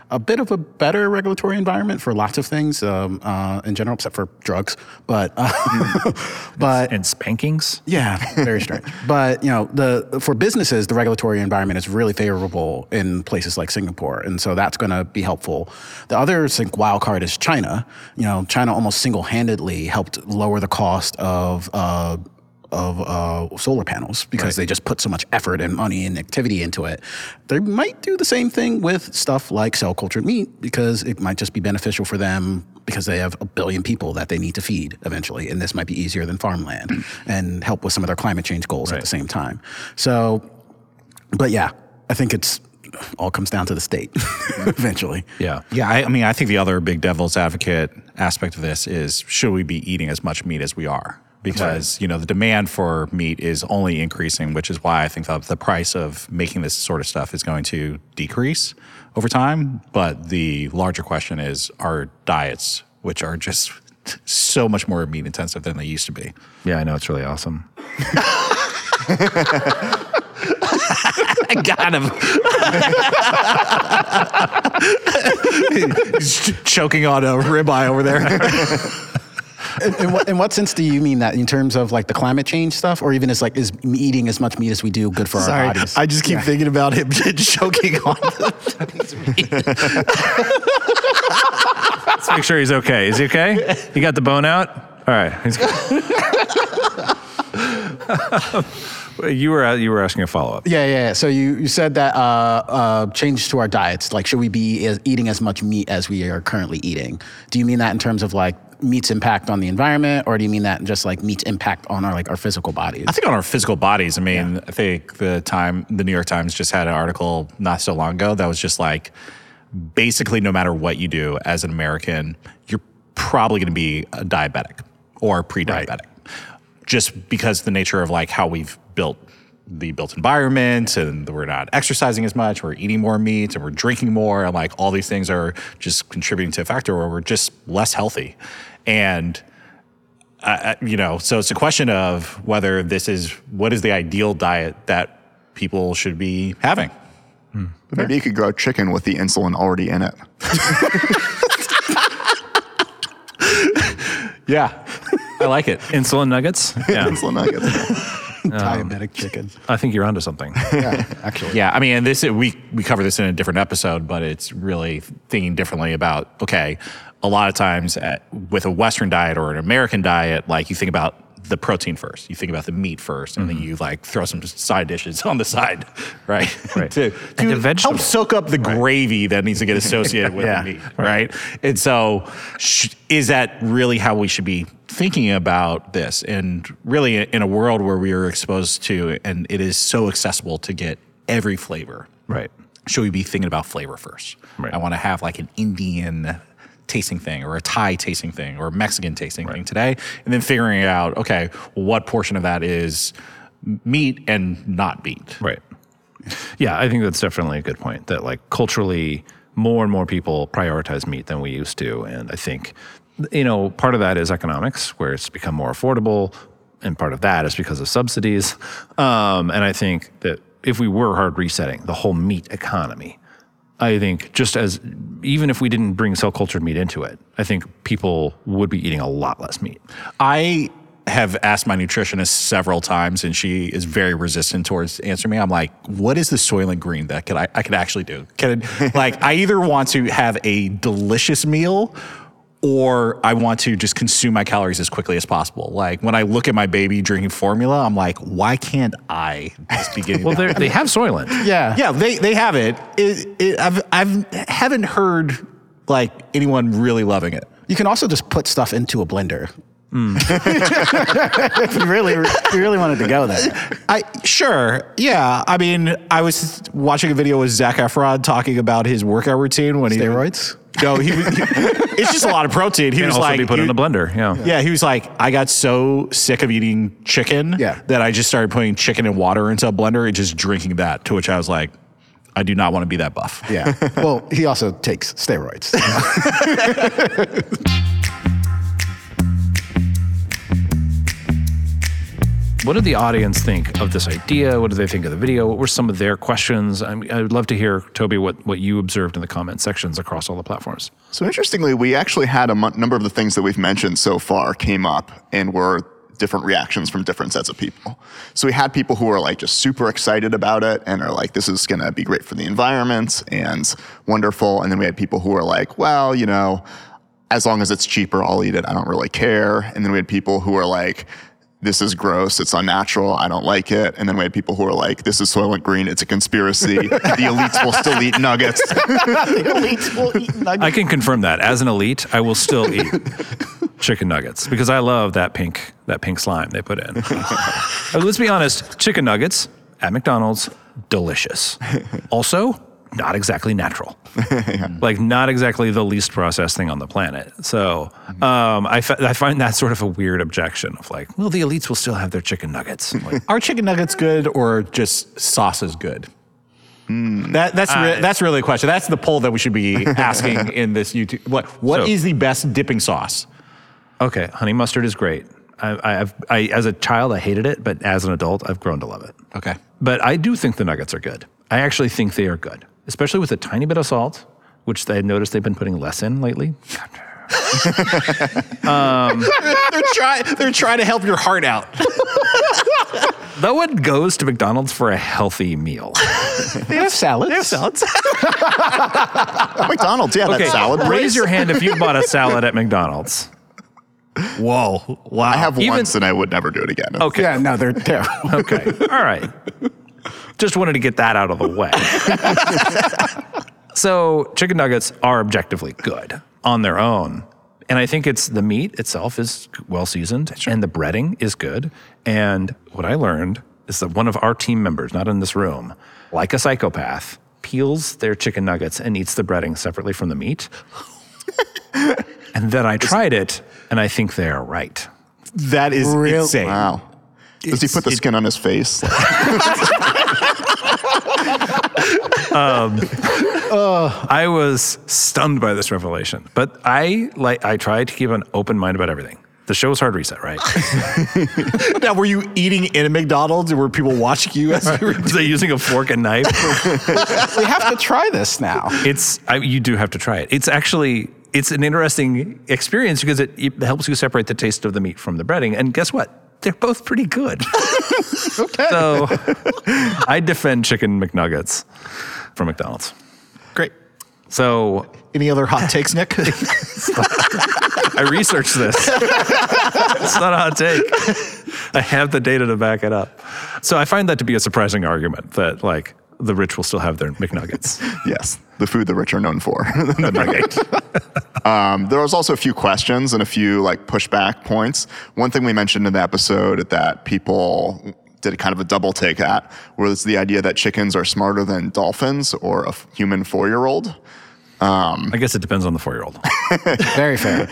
a bit of a better regulatory environment for lots of things in general, except for drugs. But And spankings. yeah, very strange. But for businesses, the regulatory environment is really favorable in places like Singapore, and so that's going to be helpful. The other wild card is China. China almost single-handedly helped lower the cost of solar panels because they just put so much effort and money and activity into it. They might do the same thing with stuff like cell-cultured meat because it might just be beneficial for them because they have 1 billion people that they need to feed eventually, and this might be easier than farmland and help with some of their climate change goals at the same time. So, but yeah, I think it's all comes down to the state eventually. Yeah. Yeah, I think the other big devil's advocate aspect of this is, should we be eating as much meat as we are? Because, the demand for meat is only increasing, which is why I think that the price of making this sort of stuff is going to decrease over time. But the larger question is our diets, which are just so much more meat intensive than they used to be. Yeah, I know. It's really awesome. I got him. He's choking on a ribeye over there. In what sense do you mean that? In terms of like the climate change stuff, or even is eating as much meat as we do good for our bodies? I just keep thinking about him choking on the meat. Let's make sure he's okay. Is he okay? You got the bone out? All right. He's good. You were asking a follow-up. Yeah. So you said that change to our diets. Like, should we be eating as much meat as we are currently eating? Do you mean that in terms of like meat's impact on the environment, or do you mean that in just like meat's impact on our physical bodies? I think on our physical bodies. I think the New York Times just had an article not so long ago that was just like, basically no matter what you do as an American, you're probably going to be a diabetic or pre-diabetic. Right. Just because the nature of like how we've built the built environment, and we're not exercising as much, we're eating more meat, and we're drinking more, and like all these things are just contributing to a factor where we're just less healthy. And so it's a question of whether what is the ideal diet that people should be having. But maybe you could grow chicken with the insulin already in it. Yeah, I like it. Insulin nuggets? Yeah. Insulin nuggets. Diabetic chicken. I think you're onto something. Yeah, actually. Yeah, I mean, and we cover this in a different episode, but it's really thinking differently about, okay, a lot of times with a Western diet or an American diet, like you think about the protein first, you think about the meat first, and then you like throw some side dishes on the side, right? to help soak up the gravy that needs to get associated with the meat, right? And so is that really how we should be thinking about this? And really in a world where we are exposed to, and it is so accessible to get every flavor, right? Should we be thinking about flavor first? Right. I want to have like an Indian tasting thing or a Thai tasting thing or a Mexican tasting thing today, and then figuring out, okay, what portion of that is meat and not meat. Right. Yeah, I think that's definitely a good point, that like culturally more and more people prioritize meat than we used to. And I think, part of that is economics, where it's become more affordable, and part of that is because of subsidies. And I think that if we were hard resetting the whole meat economy, I think even if we didn't bring cell-cultured meat into it, I think people would be eating a lot less meat. I have asked my nutritionist several times, and she is very resistant towards answering me. I'm like, what is the Soylent Green that I could actually do? I either want to have a delicious meal, or I want to just consume my calories as quickly as possible. Like when I look at my baby drinking formula, I'm like, why can't I just be getting that? They have Soylent. Yeah, they have it. I haven't heard like anyone really loving it. You can also just put stuff into a blender. If you really wanted to go there. Sure. Yeah. I mean, I was watching a video with Zac Efron talking about his workout routine when steroids? No, it's just a lot of protein. He was also like, be put in a blender. Yeah. He was like, I got so sick of eating chicken that I just started putting chicken and water into a blender and just drinking that. To which I was like, I do not want to be that buff. Yeah. Well, he also takes steroids. What did the audience think of this idea? What did they think of the video? What were some of their questions? I would love to hear, Toby, what you observed in the comment sections across all the platforms. So interestingly, we actually had a number of the things that we've mentioned so far came up and were different reactions from different sets of people. So we had people who are like just super excited about it and are like, this is going to be great for the environment and wonderful. And then we had people who are like, well, you know, as long as it's cheaper, I'll eat it. I don't really care. And then we had people who are like, this is gross, it's unnatural, I don't like it. And then we had people who are like, this is Soylent Green, it's a conspiracy. The elites will still eat nuggets. The elites will eat nuggets. I can confirm that. As an elite, I will still eat chicken nuggets because I love that pink slime they put in. Let's be honest, chicken nuggets at McDonald's, delicious. Also, not exactly natural. Like not exactly the least processed thing on the planet. So I find that sort of a weird objection of like, well, the elites will still have their chicken nuggets. Like, Are chicken nuggets good or just sauce is good? That's really a question. That's the poll that we should be asking in this YouTube. What is the best dipping sauce? okay, honey mustard is great. I as a child, I hated it, but as an adult, I've grown to love it. Okay. But I do think the nuggets are good. I actually think they are good, especially with a tiny bit of salt, which I noticed they've been putting less in lately. They're trying to help your heart out. No one goes to McDonald's for a healthy meal. They have salads. McDonald's, yeah, Okay, that salad. raise your hand if you bought a salad at McDonald's. Whoa. Wow. I have once and I would never do it again. Okay. Yeah, no, they're terrible. Okay. All right. Just wanted to get that out of the way. So chicken nuggets are objectively good on their own. And I think it's the meat itself is well seasoned and the breading is good. And what I learned is that one of our team members, not in this room, like a psychopath, peels their chicken nuggets and eats the breading separately from the meat. And then I tried it and I think they are right. That is insane. Wow. Does he put the skin on his face? I was stunned by this revelation, but I tried to keep an open mind about everything. The show is Hard Reset, right? Now, were you eating in a McDonald's or were people watching you as you were Was they using a fork and knife? We have to try this now. You do have to try it. It's an interesting experience because it helps you separate the taste of the meat from the breading. And guess what? They're both pretty good. Okay. So I defend chicken McNuggets from McDonald's. Great. So Any other hot takes, Nick? I researched this. It's not a hot take. I have the data to back it up. So I find that to be a surprising argument that like the rich will still have their McNuggets. Yes, the food the rich are known for. The nugget. There was also a few questions and a few like pushback points. One thing we mentioned in the episode that people did a kind of a double take at was the idea that chickens are smarter than dolphins or a human 4-year-old. I guess it depends on the 4-year-old. Very fair.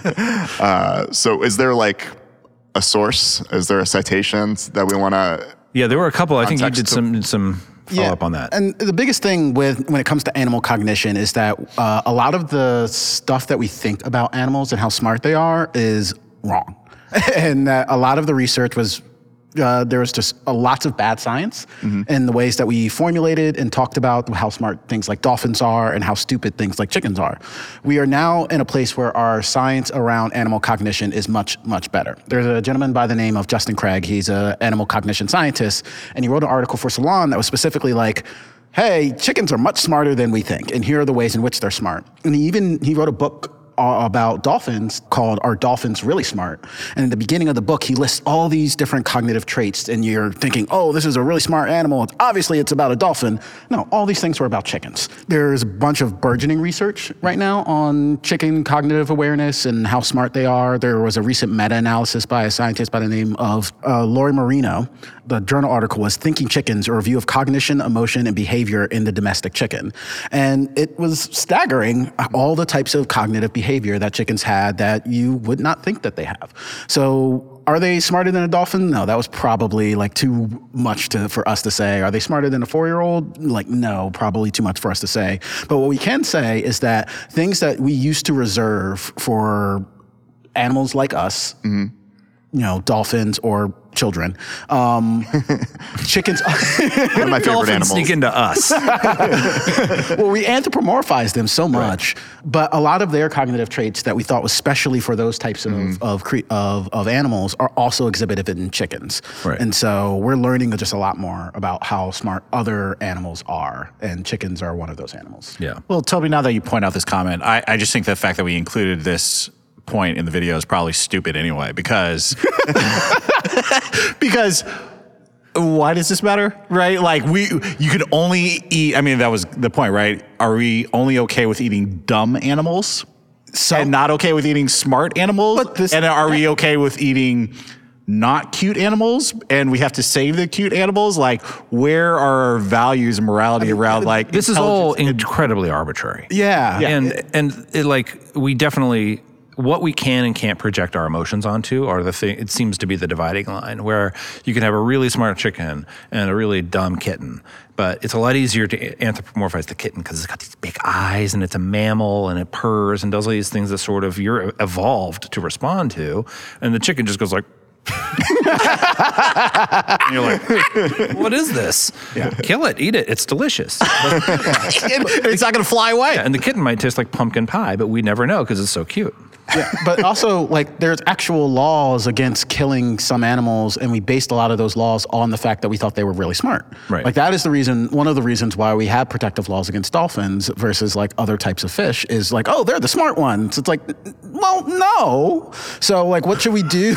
So is there like a source? Is there a citation that we want to... Yeah, there were a couple. I think you Context did some follow up on that. And the biggest thing when it comes to animal cognition is that a lot of the stuff that we think about animals and how smart they are is wrong. And a lot of the research was, there was just lots of bad science in the ways that we formulated and talked about how smart things like dolphins are and how stupid things like chickens are. We are now in a place where our science around animal cognition is much, much better. There's a gentleman by the name of Justin Craig. He's an animal cognition scientist, and he wrote an article for Salon that was specifically like, hey, chickens are much smarter than we think, and here are the ways in which they're smart. And he wrote a book about dolphins called Are Dolphins Really Smart? And in the beginning of the book, he lists all these different cognitive traits, and you're thinking, oh, this is a really smart animal. Obviously, it's about a dolphin. No, all these things were about chickens. There's a bunch of burgeoning research right now on chicken cognitive awareness and how smart they are. There was a recent meta-analysis by a scientist by the name of Lori Marino. The journal article was Thinking Chickens, a review of cognition, emotion, and behavior in the domestic chicken. And it was staggering, all the types of cognitive behavior that chickens had that you would not think that they have. So are they smarter than a dolphin? No, that was probably like too much for us to say. Are they smarter than a 4-year-old? Like, no, probably too much for us to say. But what we can say is that things that we used to reserve for animals like us, dolphins or children. Chickens. One of my favorite Dolphins animals. sneak into us. Well, we anthropomorphize them so much, but a lot of their cognitive traits that we thought was specially for those types of animals are also exhibited in chickens. Right. And so we're learning just a lot more about how smart other animals are, and chickens are one of those animals. Yeah. Well, Toby, now that you point out this comment, I just think the fact that we included this point in the video is probably stupid anyway, because why does this matter, right? Like you could only eat, I mean, that was the point, right? Are we only okay with eating dumb animals and not okay with eating smart animals? And are we okay with eating not cute animals and we have to save the cute animals? Like, where are our values and morality around like This is all incredibly arbitrary. Yeah. And it, like, we definitely, what we can and can't project our emotions onto are the thing. It seems to be the dividing line, where you can have a really smart chicken and a really dumb kitten, but it's a lot easier to anthropomorphize the kitten because it's got these big eyes and it's a mammal and it purrs and does all these things that sort of you're evolved to respond to, and the chicken just goes like. And you're like, what is this? Kill it, eat it. It's delicious. it's not going to fly away. And the kitten might taste like pumpkin pie, but we never know because it's so cute. Yeah, but also, like, there's actual laws against killing some animals, and we based a lot of those laws on the fact that we thought they were really smart. Right. Like, that is the reason, one of the reasons why we have protective laws against dolphins versus, like, other types of fish is like, oh, they're the smart ones. It's like, well, no. So, like, what should we do?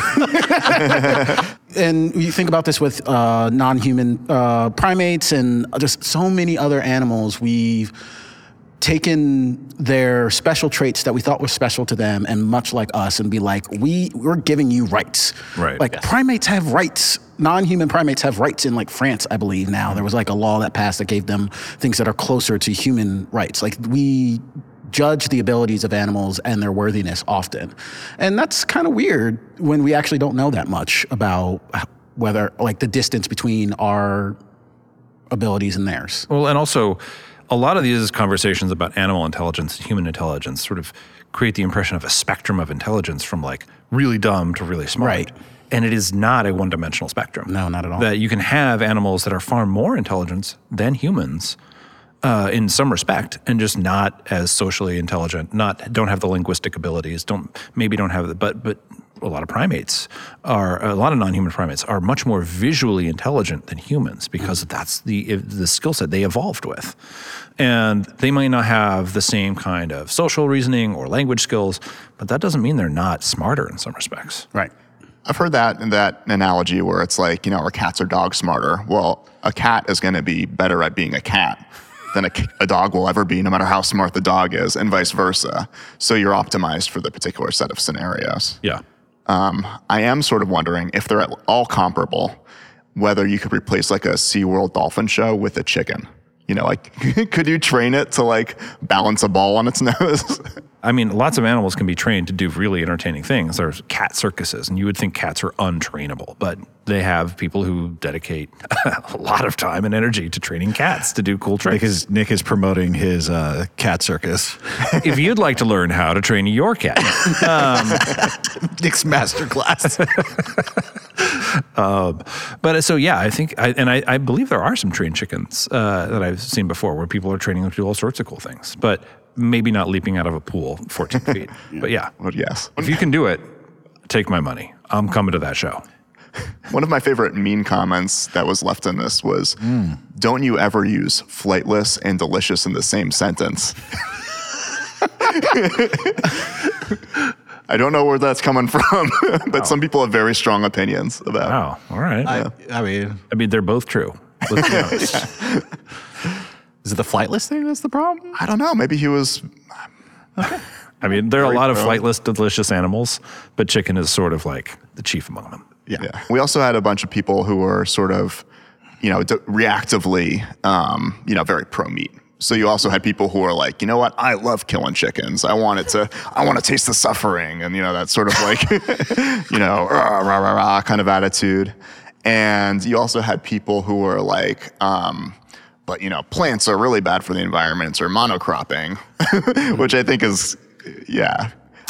And you think about this with non-human primates and just so many other animals. We've taken their special traits that we thought were special to them and much like us and be like, we're giving you rights. Right. Like primates have rights. Non-human primates have rights in like France, I believe now. There was like a law that passed that gave them things that are closer to human rights. Like we judge the abilities of animals and their worthiness often. And that's kind of weird when we actually don't know that much about whether like the distance between our abilities and theirs. Well, and also, a lot of these conversations about animal intelligence and human intelligence sort of create the impression of a spectrum of intelligence from like really dumb to really smart. Right. And it is not a one-dimensional spectrum. No, not at all. That you can have animals that are far more intelligent than humans in some respect, and just not as socially intelligent, don't have the linguistic abilities, don't have the, but a lot of non-human primates are much more visually intelligent than humans because that's the skill set they evolved with. And they might not have the same kind of social reasoning or language skills, but that doesn't mean they're not smarter in some respects. Right. I've heard that analogy where it's like, are cats or dogs smarter? Well, a cat is going to be better at being a cat than a dog will ever be, no matter how smart the dog is, and vice versa. So you're optimized for the particular set of scenarios. Yeah. I am sort of wondering if they're at all comparable, whether you could replace like a SeaWorld dolphin show with a chicken. Like, could you train it to like balance a ball on its nose? I mean, lots of animals can be trained to do really entertaining things. There's cat circuses, and you would think cats are untrainable, but they have people who dedicate a lot of time and energy to training cats to do cool tricks. Nick is promoting his cat circus. If you'd like to learn how to train your cat, Nick's masterclass. but so yeah, I think, I believe there are some trained chickens that I've seen before where people are training them to do all sorts of cool things, but maybe not leaping out of a pool 14 feet. But yeah, Well, yes. if you can do it, take my money. I'm coming to that show. One of my favorite mean comments that was left in this was, don't you ever use flightless and delicious in the same sentence. I don't know where that's coming from, but some people have very strong opinions about it. Wow. All right. I mean, They're both true. Let's be honest. is it the flightless thing that's the problem? I don't know. Maybe he was... I mean, there are a lot of flightless, delicious animals, but chicken is sort of like the chief among them. Yeah. We also had a bunch of people who were sort of, reactively, very pro-meat. So you also had people who were like, you know what? I love killing chickens. I want to taste the suffering. And, that sort of like, rah, rah, rah, rah kind of attitude. And you also had people who were like, but, plants are really bad for the environment or monocropping, which I think is, yeah.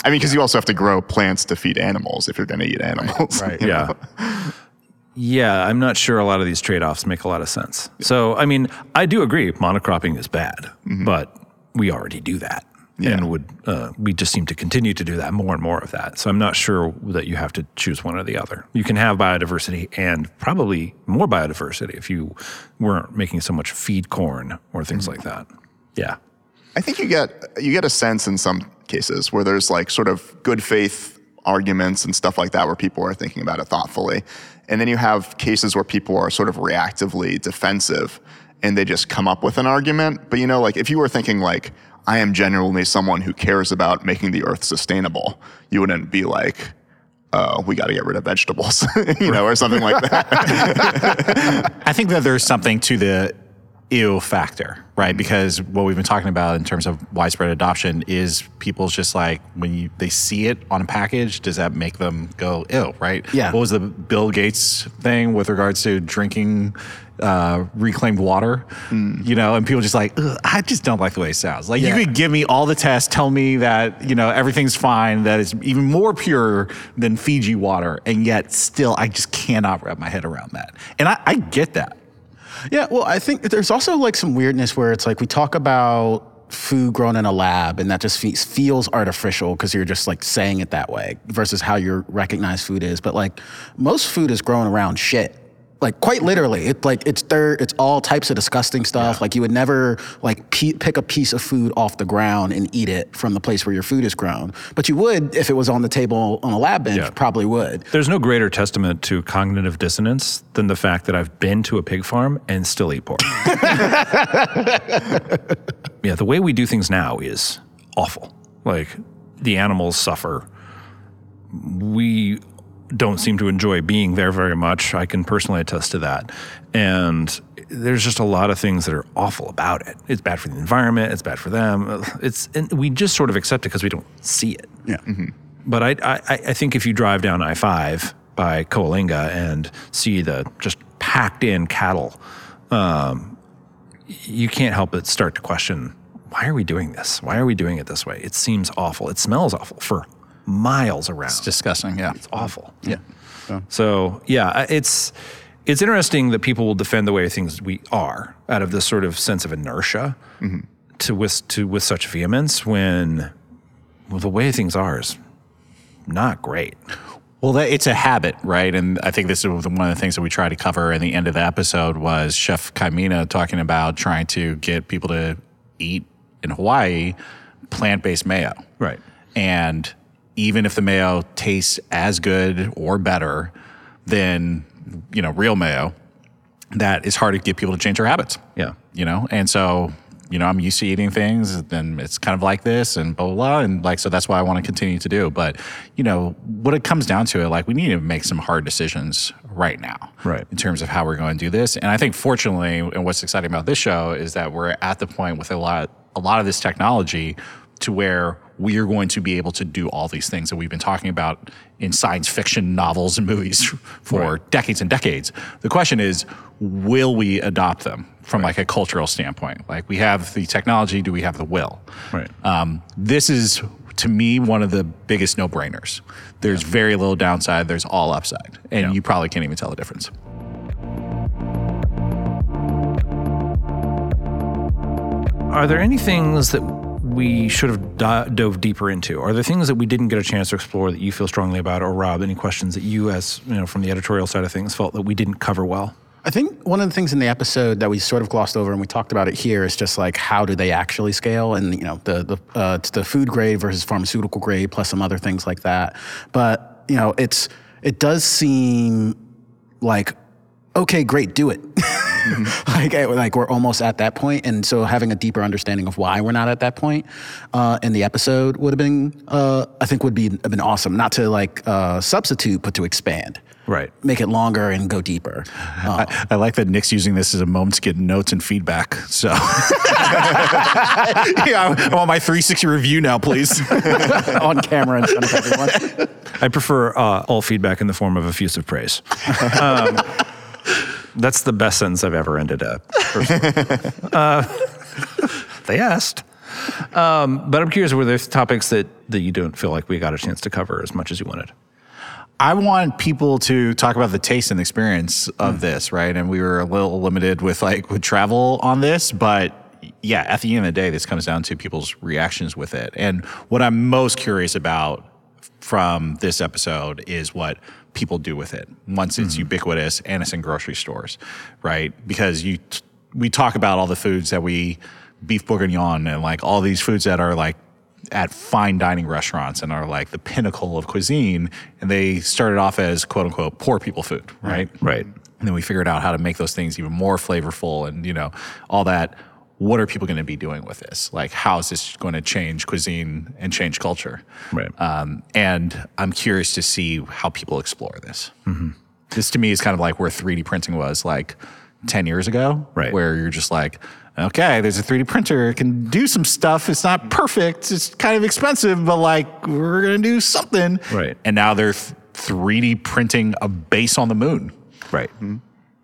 I mean, because you also have to grow plants to feed animals if you're going to eat animals. Right. you know? Yeah. Yeah, I'm not sure a lot of these trade-offs make a lot of sense. So, I mean, I do agree monocropping is bad, but we already do that. And we just seem to continue to do that, more and more of that. So I'm not sure that you have to choose one or the other. You can have biodiversity and probably more biodiversity if you weren't making so much feed corn or things like that. Yeah. I think you get a sense in some cases where there's like sort of good faith arguments and stuff like that where people are thinking about it thoughtfully. And then you have cases where people are sort of reactively defensive and they just come up with an argument. But like if you were thinking like, I am genuinely someone who cares about making the earth sustainable, you wouldn't be like, we got to get rid of vegetables, or something like that. I think that there's something to the ew factor, right? Because what we've been talking about in terms of widespread adoption is people's just like, when they see it on a package, does that make them go, ew, right? Yeah. What was the Bill Gates thing with regards to drinking reclaimed water? And people just like, I just don't like the way it sounds. Like you could give me all the tests, tell me that, everything's fine, that it's even more pure than Fiji water. And yet still, I just cannot wrap my head around that. And I get that. Yeah, well, I think there's also like some weirdness where it's like we talk about food grown in a lab and that just feels artificial because you're just like saying it that way versus how your recognized food is. But like most food is grown around shit. Like quite literally, it's dirt. It's all types of disgusting stuff. Like you would never like pick a piece of food off the ground and eat it from the place where your food is grown. But you would if it was on the table on a lab bench. Probably would. There's no greater testament to cognitive dissonance than the fact that I've been to a pig farm and still eat pork. Yeah, the way we do things now is awful. Like the animals suffer. We don't seem to enjoy being there very much. I can personally attest to that. And there's just a lot of things that are awful about it. It's bad for the environment. It's bad for them. And we just sort of accept it because we don't see it. Yeah. Mm-hmm. But I think if you drive down I-5 by Coalinga and see the just packed in cattle, you can't help but start to question, why are we doing this? Why are we doing it this way? It seems awful. It smells awful for miles around. It's disgusting, yeah. It's awful. Yeah. So, yeah, it's interesting that people will defend the way things we are out of this sort of sense of inertia with such vehemence when the way things are is not great. Well, it's a habit, right? And I think this is one of the things that we tried to cover in the end of the episode was Chef Kaimina talking about trying to get people to eat in Hawaii plant-based mayo. Right. And even if the mayo tastes as good or better than, real mayo, that is hard to get people to change their habits. Yeah. And so, I'm used to eating things and it's kind of like this and blah, blah, blah. And like, so that's what I want to continue to do. But, what it comes down to, like, we need to make some hard decisions right now. Right. In terms of how we're going to do this. And I think fortunately, and what's exciting about this show is that we're at the point with a lot of this technology to where we are going to be able to do all these things that we've been talking about in science fiction novels and movies for decades and decades. The question is, will we adopt them from like a cultural standpoint? Like we have the technology, do we have the will? Right. This is, to me, one of the biggest no-brainers. There's very little downside, there's all upside. And you probably can't even tell the difference. Are there any things that we should have dove deeper into? Are there things that we didn't get a chance to explore that you feel strongly about? Or Rob, any questions that you, as from the editorial side of things, felt that we didn't cover well? I think one of the things in the episode that we sort of glossed over and we talked about it here is just like how do they actually scale and the food grade versus pharmaceutical grade plus some other things like that. But it does seem like, okay, great, do it. Like we're almost at that point, and so having a deeper understanding of why we're not at that point in the episode would have been, I think, have been awesome. Not to substitute, but to expand. Right. Make it longer and go deeper. I like that Nick's using this as a moment to get notes and feedback. So, I want my 360 review now, please. On camera in front of everyone. I prefer all feedback in the form of effusive praise. That's the best sentence I've ever ended up. They asked. But I'm curious, were there topics that you don't feel like we got a chance to cover as much as you wanted? I want people to talk about the taste and experience of this, right? And we were a little limited with travel on this, but yeah, at the end of the day, this comes down to people's reactions with it. And what I'm most curious about from this episode is what people do with it once it's ubiquitous and it's in grocery stores, right? Because we talk about all the foods that beef bourguignon and like all these foods that are like at fine dining restaurants and are like the pinnacle of cuisine, and they started off as quote unquote poor people food, right? Right. And then we figured out how to make those things even more flavorful and, all that. What are people going to be doing with this? Like, how is this going to change cuisine and change culture? Right. And I'm curious to see how people explore this. Mm-hmm. This to me is kind of like where 3D printing was like 10 years ago, right? Where you're just like, okay, there's a 3D printer, it can do some stuff. It's not perfect. It's kind of expensive, but like we're going to do something. Right. And now they're 3D printing a base on the moon. Right. Mm-hmm.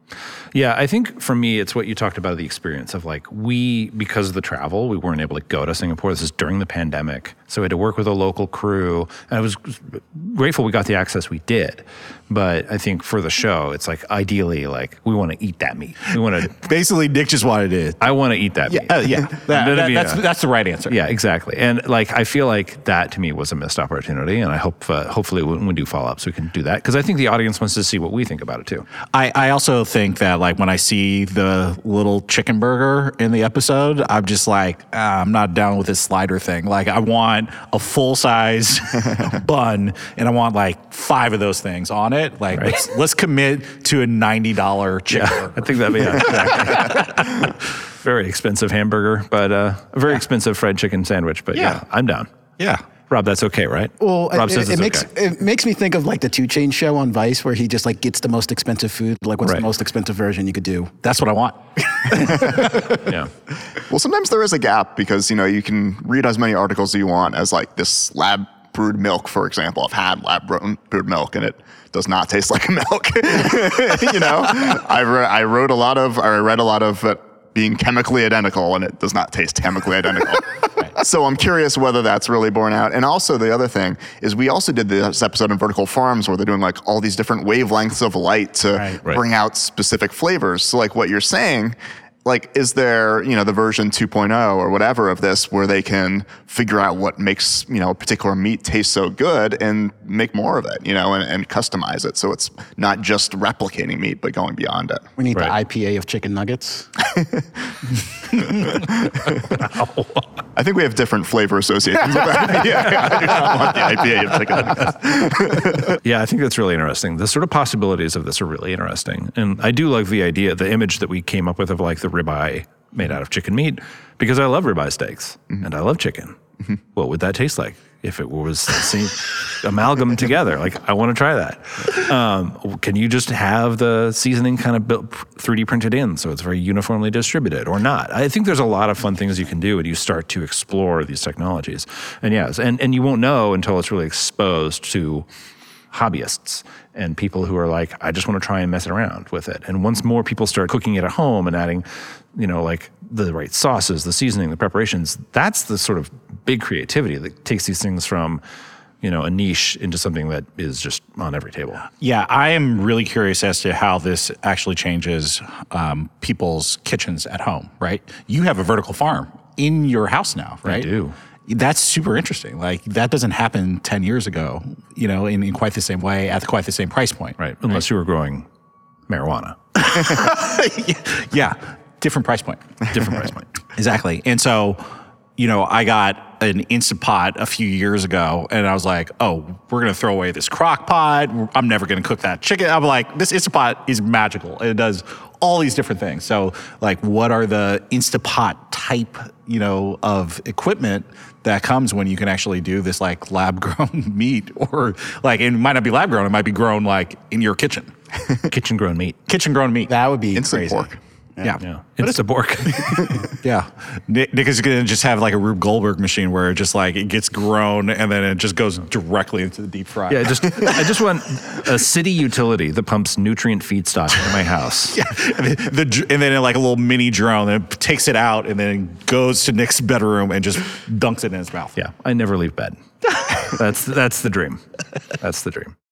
Yeah, I think for me, it's what you talked about, the experience of like because of the travel, we weren't able to go to Singapore. This is during the pandemic. So we had to work with a local crew. And I was grateful we got the access we did. But I think for the show, it's like ideally, like we want to eat that meat. We want to basically Nick just wanted it. I want to eat that meat. That's the right answer. Yeah, exactly. And like I feel like that to me was a missed opportunity. And I hope hopefully when we do follow up, so we can do that. Because I think the audience wants to see what we think about it too. I also think that like when I see the little chicken burger in the episode, I'm just like, I'm not down with this slider thing. Like I want a full size bun and I want like 5 of those things on it. Like let's commit to a $90 chicken burger. I think that'd be exactly. Very expensive hamburger, but a very expensive fried chicken sandwich. But yeah, I'm down. Yeah. Rob, that's okay, right? Well, Rob says it makes me think of like the 2 Chainz show on Vice, where he just like gets the most expensive food. Like, what's the most expensive version you could do? That's what I want. Yeah. Well, sometimes there is a gap because you can read as many articles as you want as like this lab brewed milk, for example. I've had lab brewed milk and it does not taste like milk. I read a lot of it being chemically identical, and it does not taste chemically identical. So I'm curious whether that's really borne out. And also the other thing is we also did this episode on Vertical Farms where they're doing like all these different wavelengths of light to bring out specific flavors. So like what you're saying, like, is there, the version 2.0 or whatever of this where they can figure out what makes, a particular meat taste so good and make more of it, and customize it. So it's not just replicating meat, but going beyond it. We need the IPA of chicken nuggets. I think we have different flavor associations with that. I do not want the IPA of chicken nuggets. Yeah, I think that's really interesting. The sort of possibilities of this are really interesting. And I do like the idea, the image that we came up with of like the ribeye made out of chicken meat, because I love ribeye steaks and I love chicken. Mm-hmm. What would that taste like if it was amalgam together? Like, I want to try that. Can you just have the seasoning kind of 3D printed in so it's very uniformly distributed or not? I think there's a lot of fun things you can do when you start to explore these technologies. And yes, and you won't know until it's really exposed to hobbyists and people who are like, I just want to try and mess around with it. And once more people start cooking it at home and adding, like the right sauces, the seasoning, the preparations, that's the sort of big creativity that takes these things from, a niche into something that is just on every table. Yeah, I am really curious as to how this actually changes people's kitchens at home, right? You have a vertical farm in your house now, right? I do. That's super interesting. Like, that doesn't happen 10 years ago, in quite the same way, at quite the same price point. Right, unless you were growing marijuana. Yeah, different price point. Different price point. Exactly. And so, I got an Instant Pot a few years ago, and I was like, oh, we're going to throw away this crock pot. I'm never going to cook that chicken. I'm like, this Instant Pot is magical. It does all these different things. So, like, what are the Instant Pot type, of equipment that comes when you can actually do this, like, lab-grown meat? Or, like, it might not be lab-grown. It might be grown, like, in your kitchen. Kitchen-grown meat. Kitchen-grown meat. That would be Instant crazy. pork. Yeah. It's the Bork. Yeah. Nick is going to just have like a Rube Goldberg machine where it just like it gets grown and then it just goes directly into the deep fryer. Yeah, I just want a city utility that pumps nutrient feedstock into my house. Yeah. And then like a little mini drone that takes it out and then goes to Nick's bedroom and just dunks it in his mouth. Yeah, I never leave bed. That's the dream. That's the dream.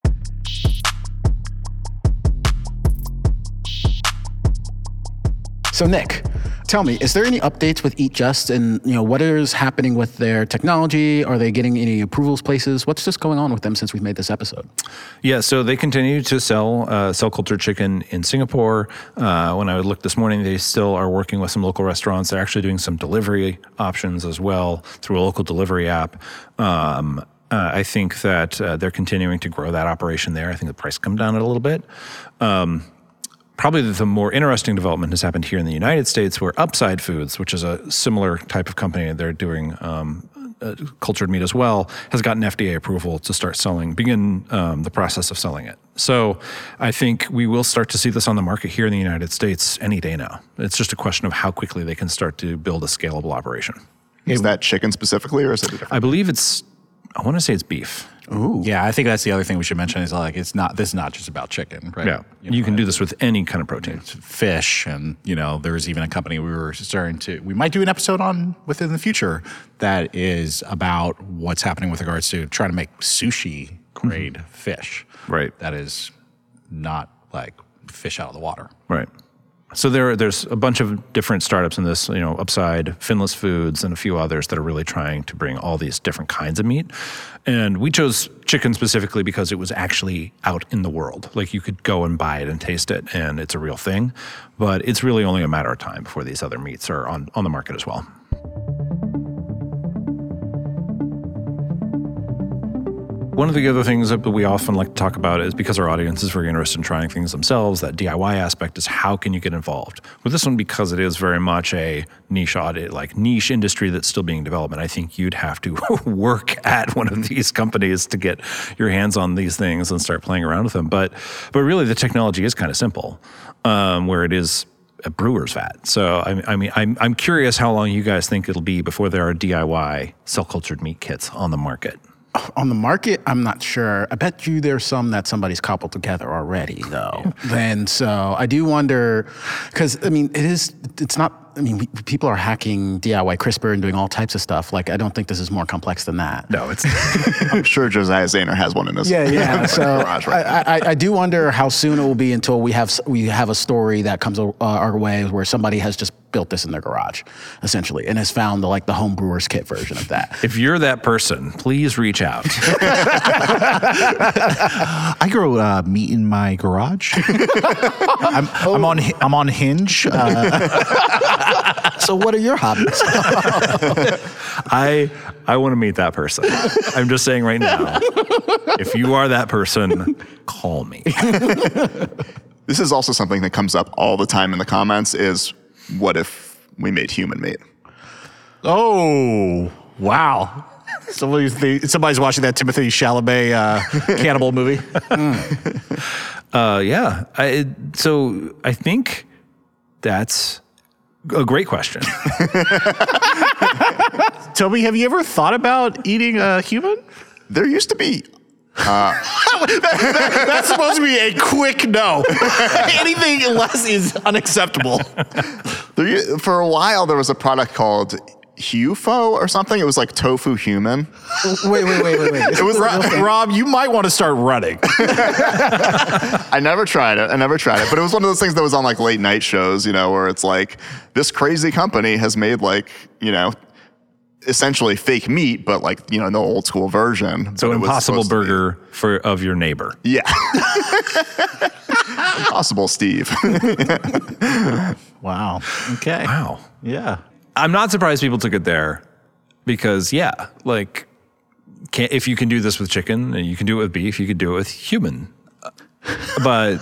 So Nick, tell me, is there any updates with Eat Just, and what is happening with their technology? Are they getting any approvals places? What's just going on with them since we've made this episode? Yeah, so they continue to sell cell-cultured chicken in Singapore. When I looked this morning, they still are working with some local restaurants. They're actually doing some delivery options as well through a local delivery app. I think that they're continuing to grow that operation there. I think the price come down a little bit. Probably the more interesting development has happened here in the United States, where Upside Foods, which is a similar type of company, they're doing cultured meat as well, has gotten FDA approval to begin the process of selling it. So I think we will start to see this on the market here in the United States any day now. It's just a question of how quickly they can start to build a scalable operation. Is that chicken specifically, or is it different? I believe I want to say it's beef. Ooh. Yeah, I think that's the other thing we should mention is like this is not just about chicken, right? Yeah, you can do this with any kind of protein. It's fish, and there's even a company we might do an episode on within the future that is about what's happening with regards to trying to make sushi grade fish. Right. That is not like fish out of the water. Right. So there's a bunch of different startups in this, Upside, Finless Foods, and a few others that are really trying to bring all these different kinds of meat. And we chose chicken specifically because it was actually out in the world. Like you could go and buy it and taste it, and it's a real thing. But it's really only a matter of time before these other meats are on the market as well. One of the other things that we often like to talk about is because our audience is very interested in trying things themselves, that DIY aspect is how can you get involved? With this one, because it is very much a niche industry that's still being developed, and I think you'd have to work at one of these companies to get your hands on these things and start playing around with them. But really the technology is kind of simple, where it is a brewer's vat. So I'm curious how long you guys think it'll be before there are DIY cell-cultured meat kits on the market. On the market, I'm not sure. I bet you there's some that somebody's cobbled together already, though. And so I do wonder, because, people are hacking DIY CRISPR and doing all types of stuff. Like, I don't think this is more complex than that. No, it's I'm sure Josiah Zahner has one in his Yeah. So garage right now. I do wonder how soon it will be until we have a story that comes our way where somebody has just built this in their garage, essentially, and has found the home brewer's kit version of that. If you're that person, please reach out. I grow meat in my garage. I'm on Hinge. So what are your hobbies? I want to meet that person. I'm just saying right now, if you are that person, call me. This is also something that comes up all the time in the comments is, what if we made human meat? Oh, wow. Somebody's watching that Timothée Chalamet cannibal movie. Yeah. So I think that's a great question. Toby, have you ever thought about eating a human? There used to be... That's supposed to be a quick no. Anything less is unacceptable. For a while, there was a product called Hufo or something. It was like tofu human. Wait. It was Rob, you might want to start running. I never tried it, but it was one of those things that was on like late night shows, where it's like this crazy company has made essentially fake meat, but the old school version. So Impossible Burger of your neighbor. Yeah. Impossible Steve. Wow. Okay. Wow. Yeah. I'm not surprised people took it there because, if you can do this with chicken and you can do it with beef, you could do it with human. But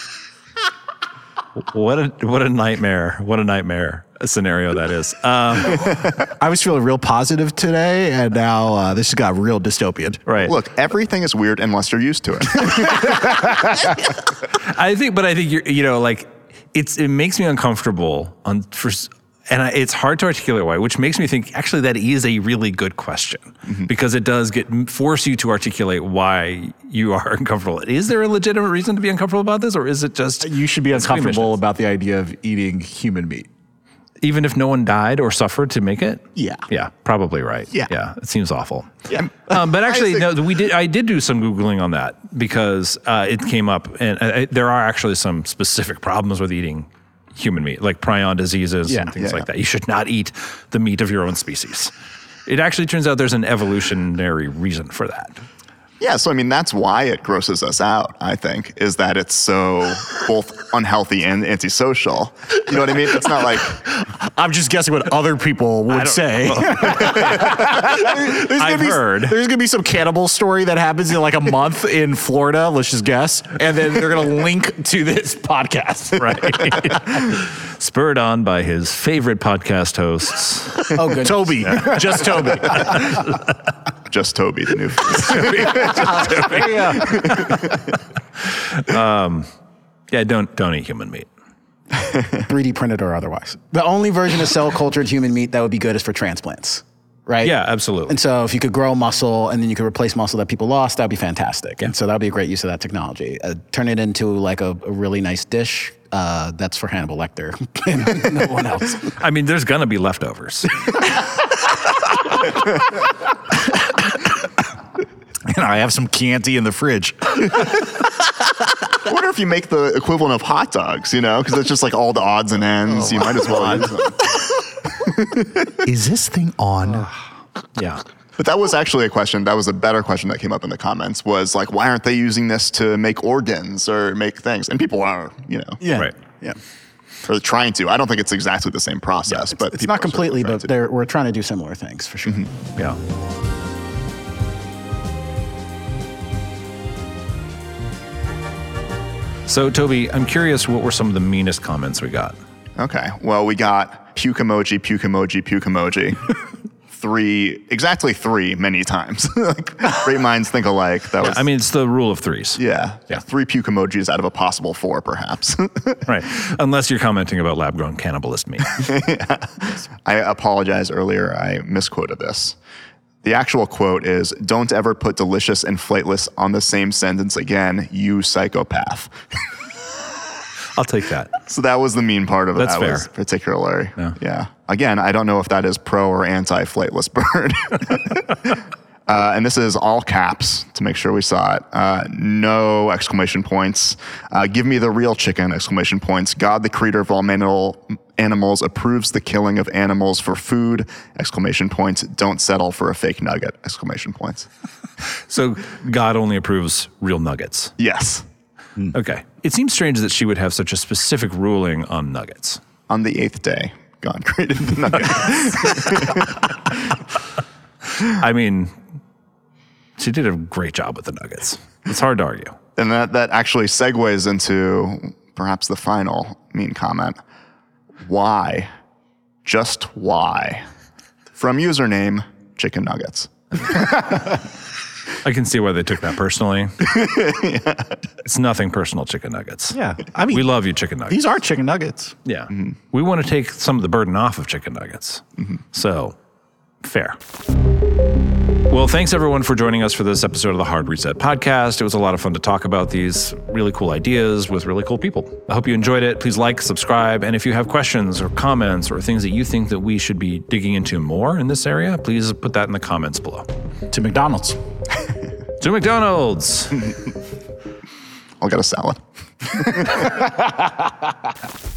what a nightmare. What a nightmare scenario that is. I was feeling real positive today, and now this has got real dystopian. Right. Look, everything is weird unless you're used to it. I think you're, it makes me uncomfortable it's hard to articulate why, which makes me think actually that is a really good question because it does force you to articulate why you are uncomfortable. Is there a legitimate reason to be uncomfortable about this, or is it just You should be uncomfortable about the idea of eating human meat. even if no one died or suffered to make it? Yeah. Yeah, probably right. Yeah. It seems awful. Yeah. But actually, no, I did do some Googling on that because it came up, and there are actually some specific problems with eating human meat, like prion diseases and things like that. You should not eat the meat of your own species. It actually turns out there's an evolutionary reason for that. Yeah, so I mean, that's why it grosses us out, I think, is that it's so both unhealthy and antisocial. You know what I mean? It's not like... I'm just guessing what other people would say. I've heard. There's going to be some cannibal story that happens in like a month in Florida, let's just guess. And then they're going to link to this podcast. Right. Spurred on by his favorite podcast hosts. Oh, good. Toby. Just Toby. Just Toby, the new Yeah, don't eat human meat. 3D printed or otherwise. The only version of cell cultured human meat that would be good is for transplants, right? Yeah, absolutely. And so if you could grow muscle and then you could replace muscle that people lost, that'd be fantastic. And so that'd be a great use of that technology. Turn it into like a really nice dish. That's for Hannibal Lecter and no one else. I mean, there's gonna be leftovers. And I have some Chianti in the fridge. I wonder if you make the equivalent of hot dogs, you know, because it's just like all the odds and ends. You might as well use them. Is this thing on? Yeah. But that was actually a question. That was a better question that came up in the comments was like, why aren't they using this to make organs or make things? And people are, you know, Yeah. Right. Yeah. or trying to. I don't think it's exactly the same process, but It's people not are completely, certainly but trying to. we're trying to do similar things for sure. Yeah. So, Toby, I'm curious, what were some of the meanest comments we got? Okay. Well, we got puke emoji, puke emoji, puke emoji. Exactly three many times. Like, great minds think alike. That was, I mean, it's the rule of threes. yeah. 3 puke emojis out of a possible 4, perhaps. Right. Unless you're commenting about lab-grown cannibalist meat. I apologize earlier. I misquoted this. The actual quote is, "Don't ever put delicious and flightless on the same sentence again, you psychopath." I'll take that. So that was the mean part of it. That's That fair. was particularly. Yeah. Again, I don't know if that is pro or anti-flightless bird. And this is all caps to make sure we saw it. No exclamation points. Give me the real chicken, exclamation points. God, the creator of all animals, approves the killing of animals for food, exclamation points. Don't settle for a fake nugget, exclamation points. So God only approves real nuggets. Yes. Okay. It seems strange that she would have such a specific ruling on nuggets. On the 8th day, God created the nugget. I mean, she did a great job with the nuggets. It's hard to argue. And that actually segues into perhaps the final mean comment. Why? Just why? From username, Chicken Nuggets. I can see why they took that personally. It's nothing personal, Chicken Nuggets. Yeah. I mean, We love you, Chicken Nuggets. these are chicken nuggets. Yeah. We want to take some of the burden off of Chicken Nuggets. So, fair. Well, thanks everyone for joining us for this episode of the Hard Reset podcast. It was a lot of fun to talk about these really cool ideas with really cool people. I hope you enjoyed it. Please like, subscribe, and if you have questions or comments or things that you think that we should be digging into more in this area, please put that in the comments below. To McDonald's. To McDonald's! I'll get a salad.